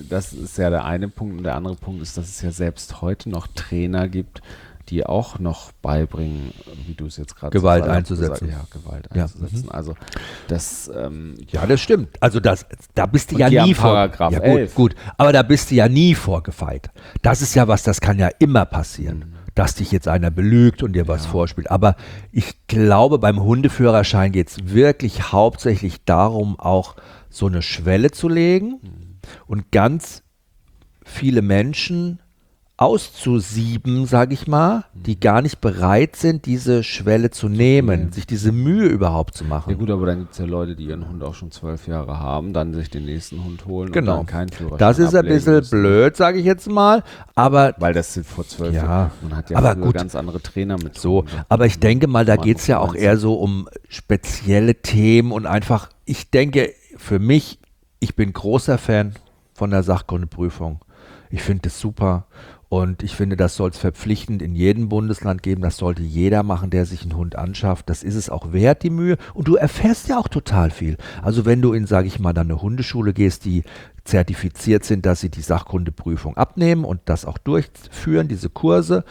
der eine Punkt. Und der andere Punkt ist, dass es ja selbst heute noch Trainer gibt, die auch noch beibringen, wie du es jetzt gerade Gewalt gesagt hast, einzusetzen. Ja, Gewalt Ja. einzusetzen. Also das Ja, das stimmt. Also da bist du Und ja die nie haben vor. Paragraph Ja, 11. gut. Aber da bist du ja nie vorgefeit. Das ist ja was, das kann ja immer passieren, dass dich jetzt einer belügt und dir was vorspielt. Aber ich glaube, beim Hundeführerschein geht es wirklich hauptsächlich darum, auch so eine Schwelle zu legen und ganz viele Menschen auszusieben, sage ich mal, die gar nicht bereit sind, diese Schwelle zu nehmen, sich diese Mühe überhaupt zu machen. Ja gut, aber dann gibt es ja Leute, die ihren Hund auch schon 12 Jahre haben, dann sich den nächsten Hund holen Genau. und dann keinen Führerschein Das ist ein ablegen bisschen müssen. blöd, sage ich jetzt mal, aber Weil das sind vor 12 Ja, Jahren. Man hat ja aber früher gut. ganz andere Trainer mit. so. Aber ich denke mal, da geht es ja auch eher so um spezielle Themen und einfach, ich denke, für mich, ich bin großer Fan von der Sachkundeprüfung. Ich finde das super. Und ich finde, das soll es verpflichtend in jedem Bundesland geben. Das sollte jeder machen, der sich einen Hund anschafft. Das ist es auch wert, die Mühe. Und du erfährst ja auch total viel. Also wenn du in, sage ich mal, dann eine Hundeschule gehst, die zertifiziert sind, dass sie die Sachkundeprüfung abnehmen und das auch durchführen, diese Kurse.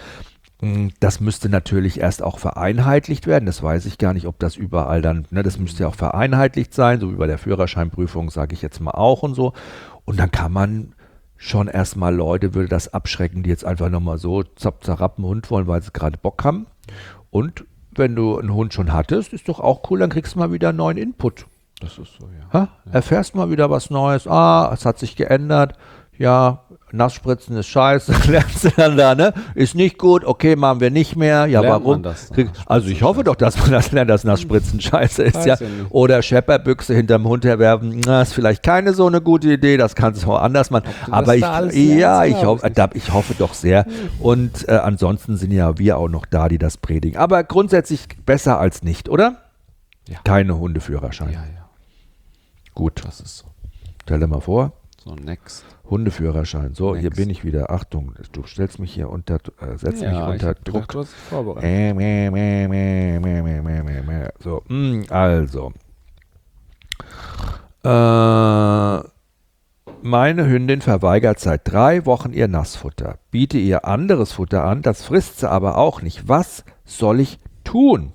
Das müsste natürlich erst auch vereinheitlicht werden. Das weiß ich gar nicht, ob das überall dann, ne, das müsste ja auch vereinheitlicht sein, so wie bei der Führerscheinprüfung, sage ich jetzt mal auch und so. Und dann kann man schon erstmal Leute, will das abschrecken, die jetzt einfach nochmal so zapp-zarapp einen Hund wollen, weil sie gerade Bock haben. Und wenn du einen Hund schon hattest, ist doch auch cool, dann kriegst du mal wieder einen neuen Input. Das ist so, ja. Ha? Erfährst mal wieder was Neues. Ah, es hat sich geändert. Ja, Nassspritzen ist scheiße. Lernst du dann da, ne? Ist nicht gut. Okay, machen wir nicht mehr. Ja, Lernt warum? man das? Also ich hoffe doch, dass man das lernt, dass Nassspritzen scheiße ist. Weiß Ja. ja nicht. Oder Schepperbüchse hinterm Hund herwerfen. Na, ist vielleicht keine so eine gute Idee. Das kannst du auch anders machen. du Aber das ich, da alles ja, lernst, ich, glaub ich ich hoffe doch sehr. Und ansonsten sind ja wir auch noch da, die das predigen. Aber grundsätzlich besser als nicht, oder? Ja. Keine Hundeführerschein. Ja, ja. Gut. Das ist so. Stell dir mal vor. So, next. Hundeführerschein. So, hier Next. bin ich wieder. Achtung, du stellst mich hier unter, setzt mich ich unter hab Druck. gedacht, du hast dich vorbereitet. So, also. Meine Hündin verweigert seit 3 Wochen ihr Nassfutter. Biete ihr anderes Futter an, das frisst sie aber auch nicht. Was soll ich tun?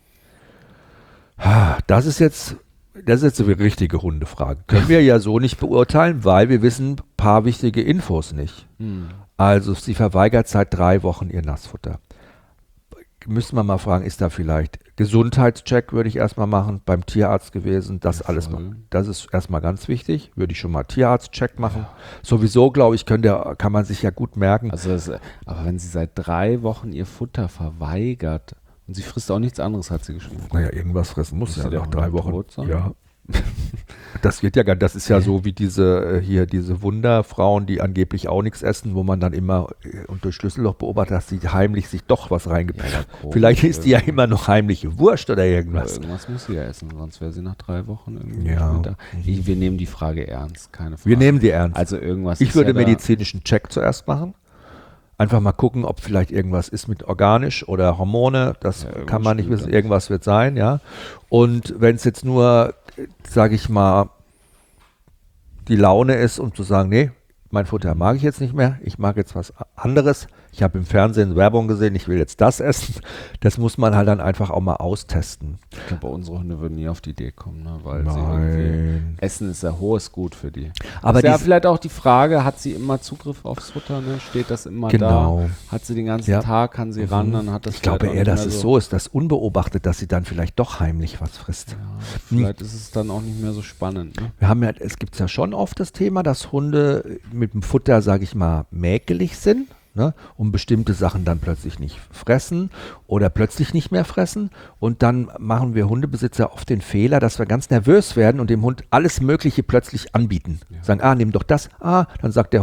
Das ist jetzt eine richtige Hundefrage. Können wir ja so nicht beurteilen, weil wir wissen ein paar wichtige Infos nicht. Also sie verweigert seit 3 Wochen ihr Nassfutter. Müssen wir mal fragen, ist da vielleicht Gesundheitscheck, würde ich erstmal machen, beim Tierarzt gewesen, das Ja, alles voll. mal. Das ist erstmal ganz wichtig, würde ich schon mal Tierarztcheck machen. Sowieso, glaube ich, kann man sich ja gut merken. Also aber wenn sie seit 3 Wochen ihr Futter verweigert und sie frisst auch nichts anderes, hat sie geschrieben. Naja, irgendwas fressen muss Muss ja der nach Hund 3 Wochen. tot sein? Ja. Das wird ja das ist ja so wie diese Wunderfrauen, die angeblich auch nichts essen, wo man dann immer und durch Schlüsselloch beobachtet, dass sie heimlich sich doch was reingepackt. Ja, komisch, Vielleicht ist die ja irgendwie. immer noch heimliche Wurst oder Aber irgendwas. irgendwas muss sie ja essen, sonst wäre sie nach 3 Wochen irgendwie Ja. nicht mehr da. Wir nehmen die Frage ernst, keine Frage. Wir nehmen die ernst. Also irgendwas Ich ist würde ja da. medizinischen Check zuerst machen. Einfach mal gucken, ob vielleicht irgendwas ist mit organisch oder Hormone. Das Ja, irgendwas kann man nicht stimmt wissen. da Irgendwas wird sein, ja. Und wenn es jetzt nur, sage ich mal, die Laune ist, um zu sagen, nee, mein Futter mag ich jetzt nicht mehr, ich mag jetzt was anderes. Ich habe im Fernsehen Werbung gesehen, ich will jetzt das essen. Das muss man halt dann einfach auch mal austesten. Ich glaube, unsere Hunde würden nie auf die Idee kommen, ne? Weil sie Nein. irgendwie Essen ist ein hohes Gut für die. Aber ist ja dies- vielleicht auch die Frage, hat sie immer Zugriff aufs Futter, ne? Steht das immer Genau. da? Hat sie den ganzen Ja. Tag, kann sie ran, dann hat das Ich glaube vielleicht auch eher, nicht dass mehr es so ist, dass unbeobachtet, dass sie dann vielleicht doch heimlich was frisst. Ja, vielleicht ist es dann auch nicht mehr so spannend, ne? Wir haben ja, es gibt ja schon oft das Thema, dass Hunde mit dem Futter, sage ich mal, mäkelig sind, ne, und bestimmte Sachen dann plötzlich nicht fressen oder plötzlich nicht mehr fressen. Und dann machen wir Hundebesitzer oft den Fehler, dass wir ganz nervös werden und dem Hund alles Mögliche plötzlich anbieten. Sagen, nimm doch das. Dann sagt der Hund,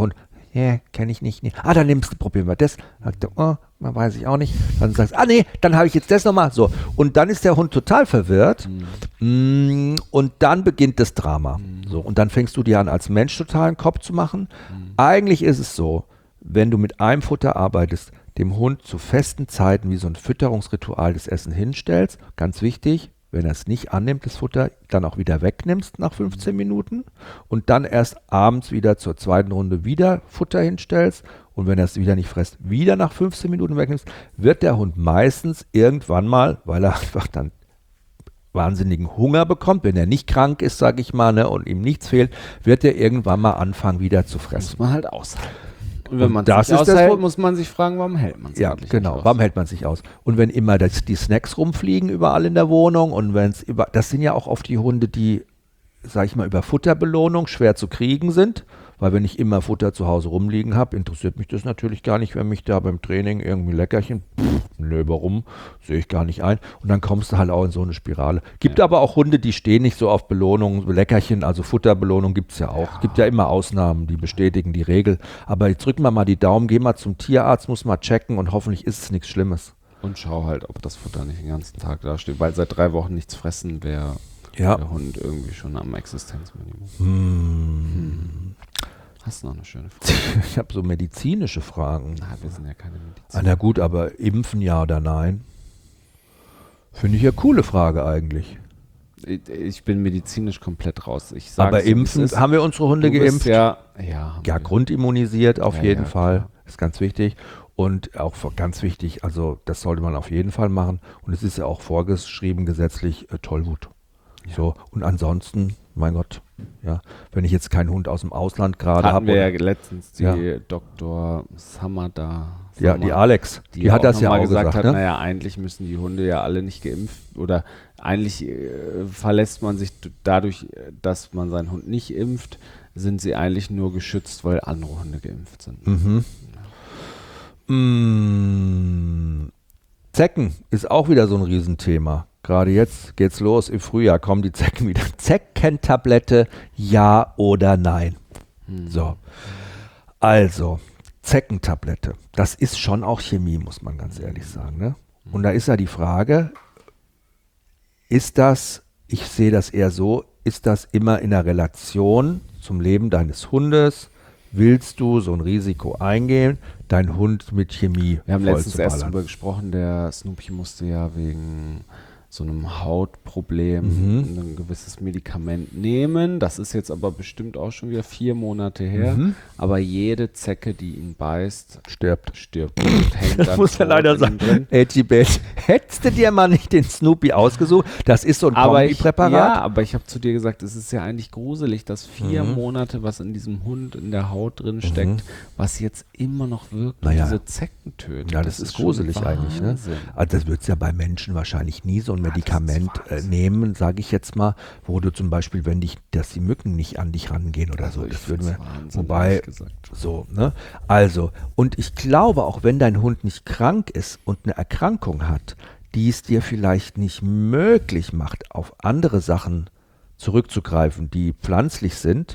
kenne ich nicht. Nee. Dann probieren wir das. Man weiß ich auch nicht. Dann sagst du, nee, dann habe ich jetzt das nochmal. So. Und dann ist der Hund total verwirrt. Und dann beginnt das Drama. So. Und dann fängst du dir an, als Mensch total einen Kopf zu machen. Eigentlich ist es so, wenn du mit einem Futter arbeitest, dem Hund zu festen Zeiten wie so ein Fütterungsritual das Essen hinstellst, ganz wichtig, wenn er es nicht annimmt, das Futter, dann auch wieder wegnimmst nach 15 Minuten und dann erst abends wieder zur zweiten Runde wieder Futter hinstellst und wenn er es wieder nicht frisst, wieder nach 15 Minuten wegnimmst, wird der Hund meistens irgendwann mal, weil er einfach dann wahnsinnigen Hunger bekommt, wenn er nicht krank ist, sage ich mal, und ihm nichts fehlt, wird er irgendwann mal anfangen, wieder zu fressen. Muss man halt aushalten. Und wenn man das sich ist aushält, das, muss man sich fragen, warum hält man es eigentlich nicht aus? Warum hält man sich aus? Und wenn immer die Snacks rumfliegen überall in der Wohnung und wenn es das sind ja auch oft die Hunde, die, sag ich mal, über Futterbelohnung schwer zu kriegen sind, weil wenn ich immer Futter zu Hause rumliegen habe, interessiert mich das natürlich gar nicht, wenn mich da beim Training irgendwie Leckerchen, warum, sehe ich gar nicht ein. Und dann kommst du halt auch in so eine Spirale. Gibt aber auch Hunde, die stehen nicht so auf Belohnung, Leckerchen, also Futterbelohnung gibt es ja auch. Es gibt ja immer Ausnahmen, die bestätigen die Regel. Aber jetzt drücken wir mal die Daumen, geh mal zum Tierarzt, muss mal checken und hoffentlich ist es nichts Schlimmes. Und schau halt, ob das Futter nicht den ganzen Tag da steht, weil seit 3 Wochen nichts fressen wäre der Hund irgendwie schon am Existenzminimum. Hast du noch eine schöne Frage? Ich habe so medizinische Fragen. Wir sind ja keine Medizin. Na gut, aber impfen ja oder nein? Finde ich ja coole Frage eigentlich. Ich bin medizinisch komplett raus. Ich sage, aber impfen, haben wir unsere Hunde geimpft? Ja, grundimmunisiert auf jeden Fall. Klar. Ist ganz wichtig. Und auch ganz wichtig, also das sollte man auf jeden Fall machen. Und es ist ja auch vorgeschrieben gesetzlich Tollwut. Ja. So, und ansonsten, mein Gott, ja, wenn ich jetzt keinen Hund aus dem Ausland gerade habe. Hatten wir ja letztens die Dr. Samada. Ja, die Alex, die hat das ja auch gesagt. Hat, naja, eigentlich müssen die Hunde ja alle nicht geimpft oder eigentlich verlässt man sich dadurch, dass man seinen Hund nicht impft, sind sie eigentlich nur geschützt, weil andere Hunde geimpft sind. Zecken ist auch wieder so ein Riesenthema. Gerade jetzt geht's los, im Frühjahr kommen die Zecken wieder. Zeckentablette, ja oder nein? So, also Zeckentablette, das ist schon auch Chemie, muss man ganz ehrlich sagen. Ne? Und da ist ja die Frage, ist das, ich sehe das eher so, ist das immer in der Relation zum Leben deines Hundes? Willst du so ein Risiko eingehen, deinen Hund mit Chemie vollzuballern? Wir haben letztens erst darüber gesprochen, der Snoopy musste ja wegen so einem Hautproblem ein gewisses Medikament nehmen. Das ist jetzt aber bestimmt auch schon wieder 4 Monate her. Aber jede Zecke, die ihn beißt, stirbt. Und hängt das muss ja leider sein. Hättest du dir mal nicht den Snoopy ausgesucht? Das ist so ein Kombipräparat. Ja, aber ich habe zu dir gesagt, es ist ja eigentlich gruselig, dass 4 Monate, was in diesem Hund in der Haut drin steckt, was jetzt immer noch wirkt, diese Zecken tötet. Ja, das ist gruselig eigentlich. Ne? Also das wird es ja bei Menschen wahrscheinlich nie so ein Medikament nehmen, sage ich jetzt mal, wo du zum Beispiel, dass die Mücken nicht an dich rangehen oder so. Das würden wir, wobei, so, ne? Also, und ich glaube, auch wenn dein Hund nicht krank ist und eine Erkrankung hat, die es dir vielleicht nicht möglich macht, auf andere Sachen zurückzugreifen, die pflanzlich sind,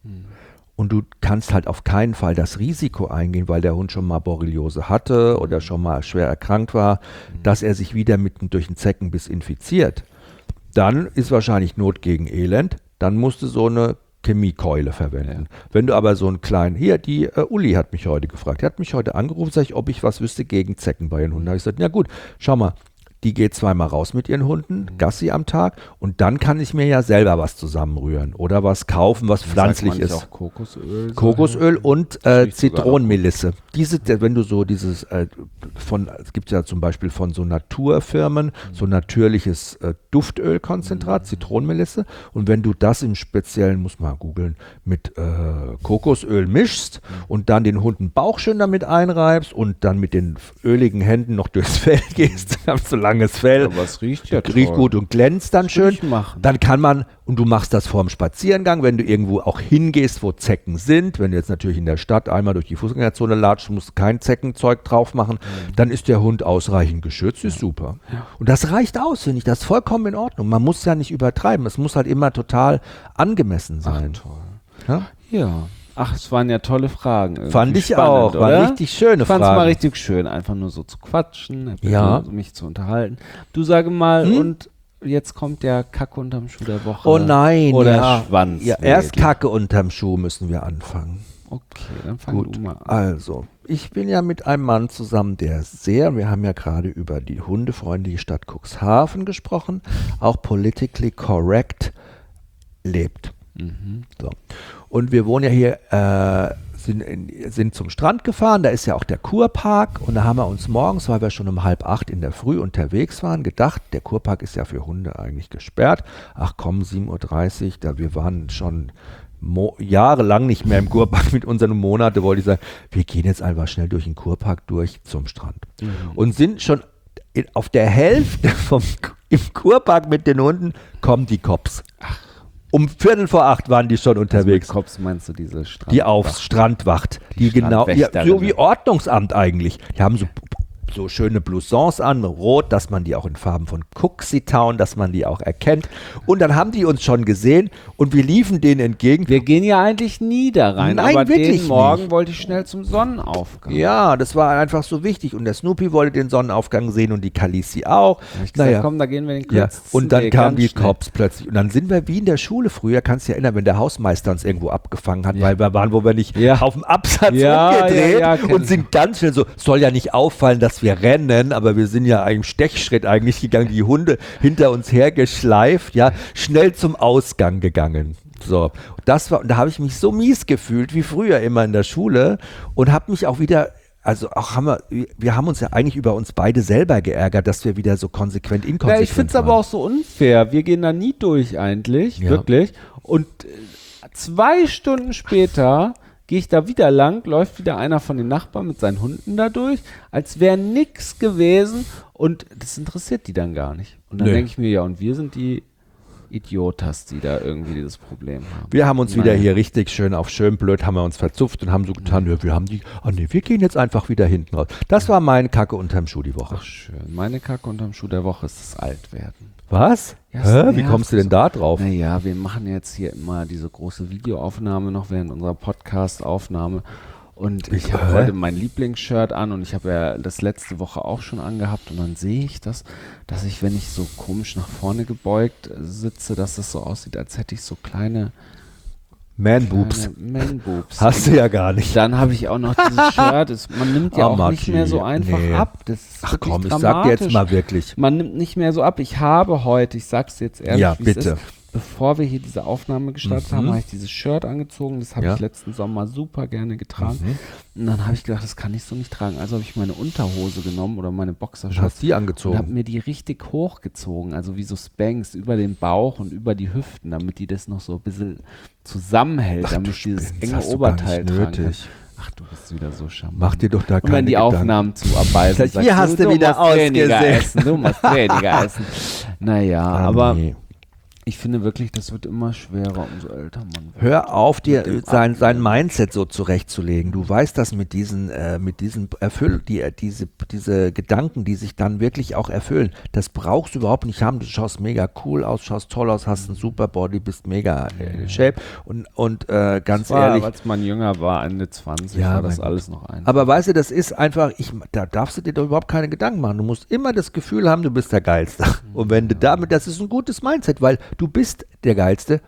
und du kannst halt auf keinen Fall das Risiko eingehen, weil der Hund schon mal Borreliose hatte oder schon mal schwer erkrankt war, dass er sich wieder durch einen Zeckenbiss infiziert. Dann ist wahrscheinlich Not gegen Elend. Dann musst du so eine Chemiekeule verwenden. Ja. Wenn du aber so einen kleinen, die Uli hat mich heute gefragt, die hat mich heute angerufen, sag ich, ob ich was wüsste gegen Zecken bei ihren Hunden. Da habe ich gesagt, na gut, schau mal, die geht 2-mal raus mit ihren Hunden, Gassi am Tag, und dann kann ich mir ja selber was zusammenrühren oder was kaufen, was pflanzlich ist. Auch Kokosöl? Kokosöl und Zitronenmelisse. Wenn du so es gibt ja zum Beispiel von so Naturfirmen so natürliches Duftöl-Konzentrat, Zitronenmelisse, und wenn du das im Speziellen, muss man googeln, mit Kokosöl mischst und dann den Hunden Bauch schön damit einreibst und dann mit den öligen Händen noch durchs Fell gehst, dann hast du langes Fell. Aber es riecht ja riecht gut und glänzt dann schön. Dann kann man, und du machst das vorm Spaziergang, wenn du irgendwo auch hingehst, wo Zecken sind, wenn du jetzt natürlich in der Stadt einmal durch die Fußgängerzone latschst, musst du kein Zeckenzeug drauf machen, dann ist der Hund ausreichend geschützt, ist super. Ja. Und das reicht aus, finde ich, das ist vollkommen in Ordnung. Man muss ja nicht übertreiben, es muss halt immer total angemessen sein. Ach, toll. Ja? Ach, es waren ja tolle Fragen. Irgendwie Fand ich spannend, auch. oder? Waren richtig schöne Ich fand's Fragen. mal richtig schön, einfach nur so zu quatschen, Ja. mich zu unterhalten. Du sage mal, und jetzt kommt der Kacke unterm Schuh der Woche. Oh nein, Oder ja. Schwanz. Ja, erst Kacke unterm Schuh müssen wir anfangen. Okay, dann fang Gut, du mal an. also, ich bin ja mit einem Mann zusammen, wir haben ja gerade über die hundefreundliche Stadt Cuxhaven gesprochen, auch politically correct lebt. So. Und wir wohnen ja hier, sind zum Strand gefahren, da ist ja auch der Kurpark und da haben wir uns morgens, weil wir schon um 7:30 in der Früh unterwegs waren, gedacht, der Kurpark ist ja für Hunde eigentlich gesperrt. Ach komm, 7:30 Uhr, wir waren schon jahrelang nicht mehr im Kurpark mit unseren Monate, wollte ich sagen, wir gehen jetzt einfach schnell durch den Kurpark durch zum Strand. Und sind schon auf der Hälfte im Kurpark mit den Hunden, kommen die Cops. Um 7:45 waren die schon unterwegs. Mit Cops meinst du diese Strand? Die aufs Strandwacht. Die genau, ja, so wie Ordnungsamt eigentlich. Die haben so schöne Blousons an, rot, dass man die auch in Farben von Cooksey Town, dass man die auch erkennt. Und dann haben die uns schon gesehen und wir liefen denen entgegen. Wir gehen ja eigentlich nie da rein, Nein, aber wirklich den Morgen nicht. wollte ich schnell zum Sonnenaufgang. Ja, das war einfach so wichtig. Und der Snoopy wollte den Sonnenaufgang sehen und die Khaleesi auch. Da hab ich gesagt, komm, da gehen wir den Ja, kürzesten und dann Weg, kamen ganz die schnell. Cops plötzlich. Und dann sind wir wie in der Schule früher, kannst du dich erinnern, wenn der Hausmeister uns irgendwo abgefangen hat, weil wir waren, wo wir nicht auf dem Absatz umgedreht kenn und ich. sind ganz schnell so, soll ja nicht auffallen, dass wir rennen, aber wir sind ja im Stechschritt eigentlich gegangen, die Hunde hinter uns hergeschleift, ja, schnell zum Ausgang gegangen. So, und da habe ich mich so mies gefühlt, wie früher immer in der Schule und habe mich auch wieder, also auch wir haben uns ja eigentlich über uns beide selber geärgert, dass wir wieder so konsequent inkonsequent Ja, ich finde es aber auch so unfair. Wir gehen da nie durch eigentlich, Ja. wirklich. Und 2 Stunden später gehe ich da wieder lang, läuft wieder einer von den Nachbarn mit seinen Hunden da durch, als wäre nix gewesen und das interessiert die dann gar nicht. Und dann Nö. denke ich mir, ja, und wir sind die Idiotas, die da irgendwie dieses Problem haben. Wir haben uns wieder Nein. hier richtig schön auf schön blöd, haben wir uns verzupft und haben so getan, ja, wir gehen jetzt einfach wieder hinten raus. Das war meine Kacke unterm Schuh die Woche. Ach schön. Meine Kacke unterm Schuh der Woche ist das Altwerden. Was? Ja, es Wie nervt kommst du denn so. da drauf? Naja, wir machen jetzt hier immer diese große Videoaufnahme noch während unserer Podcast-Aufnahme. Und ich habe heute mein Lieblingsshirt an und ich habe ja das letzte Woche auch schon angehabt und dann sehe ich das, dass ich, wenn ich so komisch nach vorne gebeugt sitze, dass das so aussieht, als hätte ich so kleine Man-Boobs. Man-Boobs. Hast du ja gar nicht. Dann habe ich auch noch dieses Shirt. Man nimmt ja auch nicht mehr so einfach nee. ab. Das ist Ach wirklich komm, ich sag dramatisch. dir jetzt mal wirklich. Man nimmt nicht mehr so ab. Ich habe heute, ich sag's jetzt ehrlich, Ja, wie es bitte. ist, bevor wir hier diese Aufnahme gestartet haben, habe ich dieses Shirt angezogen. Das habe Ja. ich letzten Sommer super gerne getragen. Und dann habe ich gedacht, das kann ich so nicht tragen. Also habe ich meine Unterhose genommen oder meine Du Boxershorts hast die und habe angezogen. mir die richtig hochgezogen. Also wie so Spanks über den Bauch und über die Hüften, damit die das noch so ein bisschen zusammenhält, damit ich dieses spinnst, enge hast du gar nicht Oberteil tragen kann. nötig. Ach, du bist wieder so charmant. Mach dir doch da Und keine wenn die Gedanken. Aufnahmen zu abbeißen, Hier hast du wieder musst weniger ausgesehen. essen, du musst weniger essen. Naja, Ah, aber nee. ich finde wirklich, das wird immer schwerer, umso älter man wird. Hör auf, dir Mit dem sein Abnehmen. Mindset so zurechtzulegen. Du weißt das mit diesen diese Gedanken, die sich dann wirklich auch erfüllen. Das brauchst du überhaupt nicht haben. Du schaust mega cool aus, schaust toll aus, hast einen super Body, bist mega in Shape und ganz Das war, ehrlich. als man jünger war, Ende 20, Ja, war das mein alles noch einfach. Aber weißt du, das ist einfach, da darfst du dir doch überhaupt keine Gedanken machen. Du musst immer das Gefühl haben, du bist der Geilste. Und wenn du das ist ein gutes Mindset, weil du bist der Geilste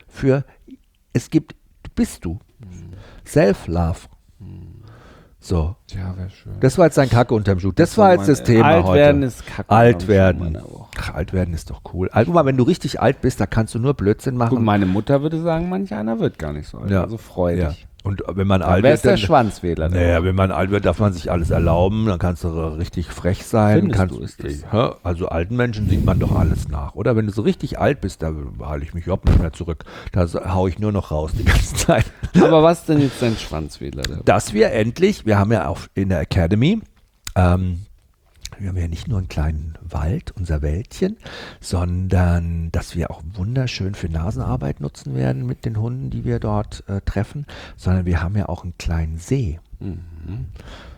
bist du. Self-Love. So. Ja, wäre schön. Das war jetzt dein Kacke unterm Schuh. Das war jetzt das Thema Altwerden heute. ist Kacke. Altwerden. Ach, Altwerden ist doch cool. Guck mal, wenn du richtig alt bist, da kannst du nur Blödsinn machen. Gut, meine Mutter würde sagen, manch einer wird gar nicht so alt. Ja. Also freu Ja. dich. Und wenn man Da alt wär's wird, der Schwanzwähler. naja, wenn man alt wird, darf man sich alles erlauben, dann kannst du richtig frech sein. Findest Kannst, du, ist das? Ja, also alten Menschen sieht man doch alles nach, oder? Wenn du so richtig alt bist, da halte ich mich überhaupt nicht mehr zurück. Da hau ich nur noch raus die ganze Zeit. Aber was denn jetzt dein Schwanzwähler? Dass wir haben ja auch in der Academy, wir haben ja nicht nur einen kleinen Wald, unser Wäldchen, sondern dass wir auch wunderschön für Nasenarbeit nutzen werden mit den Hunden, die wir dort treffen, sondern wir haben ja auch einen kleinen See.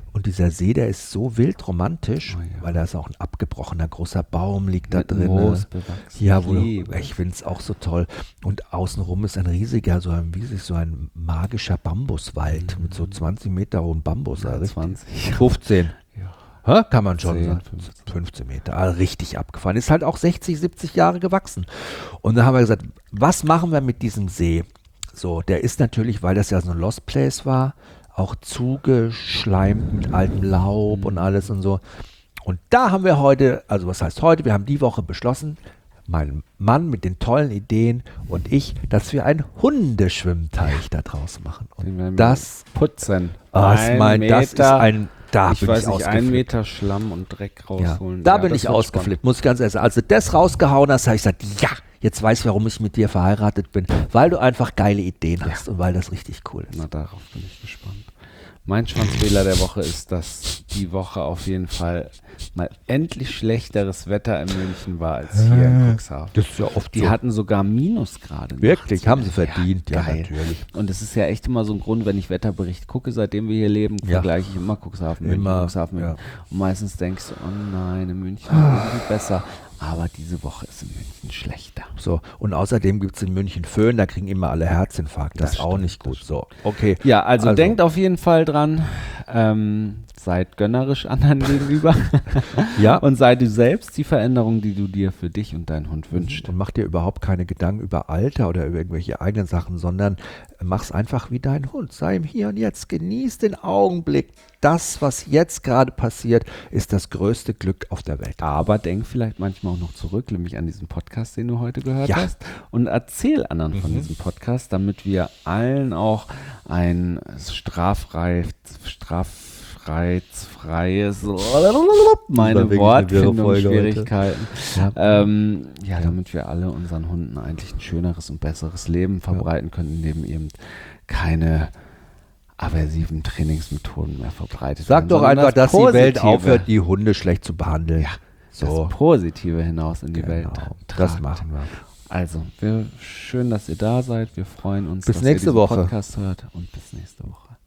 Und dieser See, der ist so wild romantisch, Oh ja. weil da ist auch ein abgebrochener großer Baum liegt da Mit drin. Moos bewachsen. Ja, Liebe. ich finde es auch so toll. Und außenrum ist ein riesiger, so ein magischer Bambuswald mit so 20 Meter hohen Bambus. Ja, richtig. 20. 15. Ja. Kann man schon 10, sagen. 15. 15 Meter. Richtig abgefahren. Ist halt auch 60, 70 Jahre gewachsen. Und dann haben wir gesagt, was machen wir mit diesem See? So, der ist natürlich, weil das ja so ein Lost Place war, auch zugeschleimt mit altem Laub und alles und so. Und da haben wir heute, also was heißt heute, wir haben die Woche beschlossen, mein Mann mit den tollen Ideen und ich, dass wir einen Hundeschwimmteich da draus machen. Den werden Und wir das, putzen. das ist ein, da Ich bin weiß ich nicht, ausgeflippt. 1 Meter Schlamm und Dreck Ja, rausholen. da Ja, bin das ich wird ausgeflippt, muss ich ganz ehrlich sagen. Als du das rausgehauen hast, habe ich gesagt, ja, jetzt weiß ich, warum ich mit dir verheiratet bin. Weil du einfach geile Ideen hast und weil das richtig cool ist. Na, darauf bin ich gespannt. Mein Schwanzfehler der Woche ist, dass die Woche auf jeden Fall mal endlich schlechteres Wetter in München war als hier in Cuxhaven. Das ist ja oft Die so. hatten sogar Minusgrade. Wirklich, nachts. haben sie verdient. Ja, geil. natürlich. Und es ist ja echt immer so ein Grund, wenn ich Wetterbericht gucke, seitdem wir hier leben, Ja. vergleiche ich immer Cuxhaven, München, Immer, Cuxhaven, München. ja. Und meistens denkst du, oh nein, in München ist irgendwie besser. Aber diese Woche ist in München schlechter. So, und außerdem gibt es in München Föhn, da kriegen immer alle Herzinfarkt. Das ist auch stimmt, nicht gut. So, okay. Ja, also denkt auf jeden Fall dran, seid gönnerisch anderen gegenüber Ja. und sei du selbst die Veränderung, die du dir für dich und deinen Hund wünschst. Und mach dir überhaupt keine Gedanken über Alter oder über irgendwelche eigenen Sachen, sondern mach's einfach wie dein Hund. Sei im Hier und Jetzt. Genieß den Augenblick. Das, was jetzt gerade passiert, ist das größte Glück auf der Welt. Aber denk vielleicht manchmal auch noch zurück, nämlich an diesen Podcast, den du heute gehört Ja. hast, und erzähl anderen von diesem Podcast, damit wir allen auch ein straffreies, meine wirklich eine wirre Folge Wortfindungsschwierigkeiten. Ja. Damit wir alle unseren Hunden eigentlich ein schöneres und besseres Leben verbreiten können, indem eben keine aversiven Trainingsmethoden mehr verbreitet Sag werden, doch sondern einfach, dass die Welt Positive- aufhört, die Hunde schlecht zu behandeln. Ja, so. das Positive hinaus in die Welt Genau. Das tragt. machen wir. Also, schön, dass ihr da seid. Wir freuen uns, Bis dass nächste ihr diesen Woche. Podcast hört und bis nächste Woche.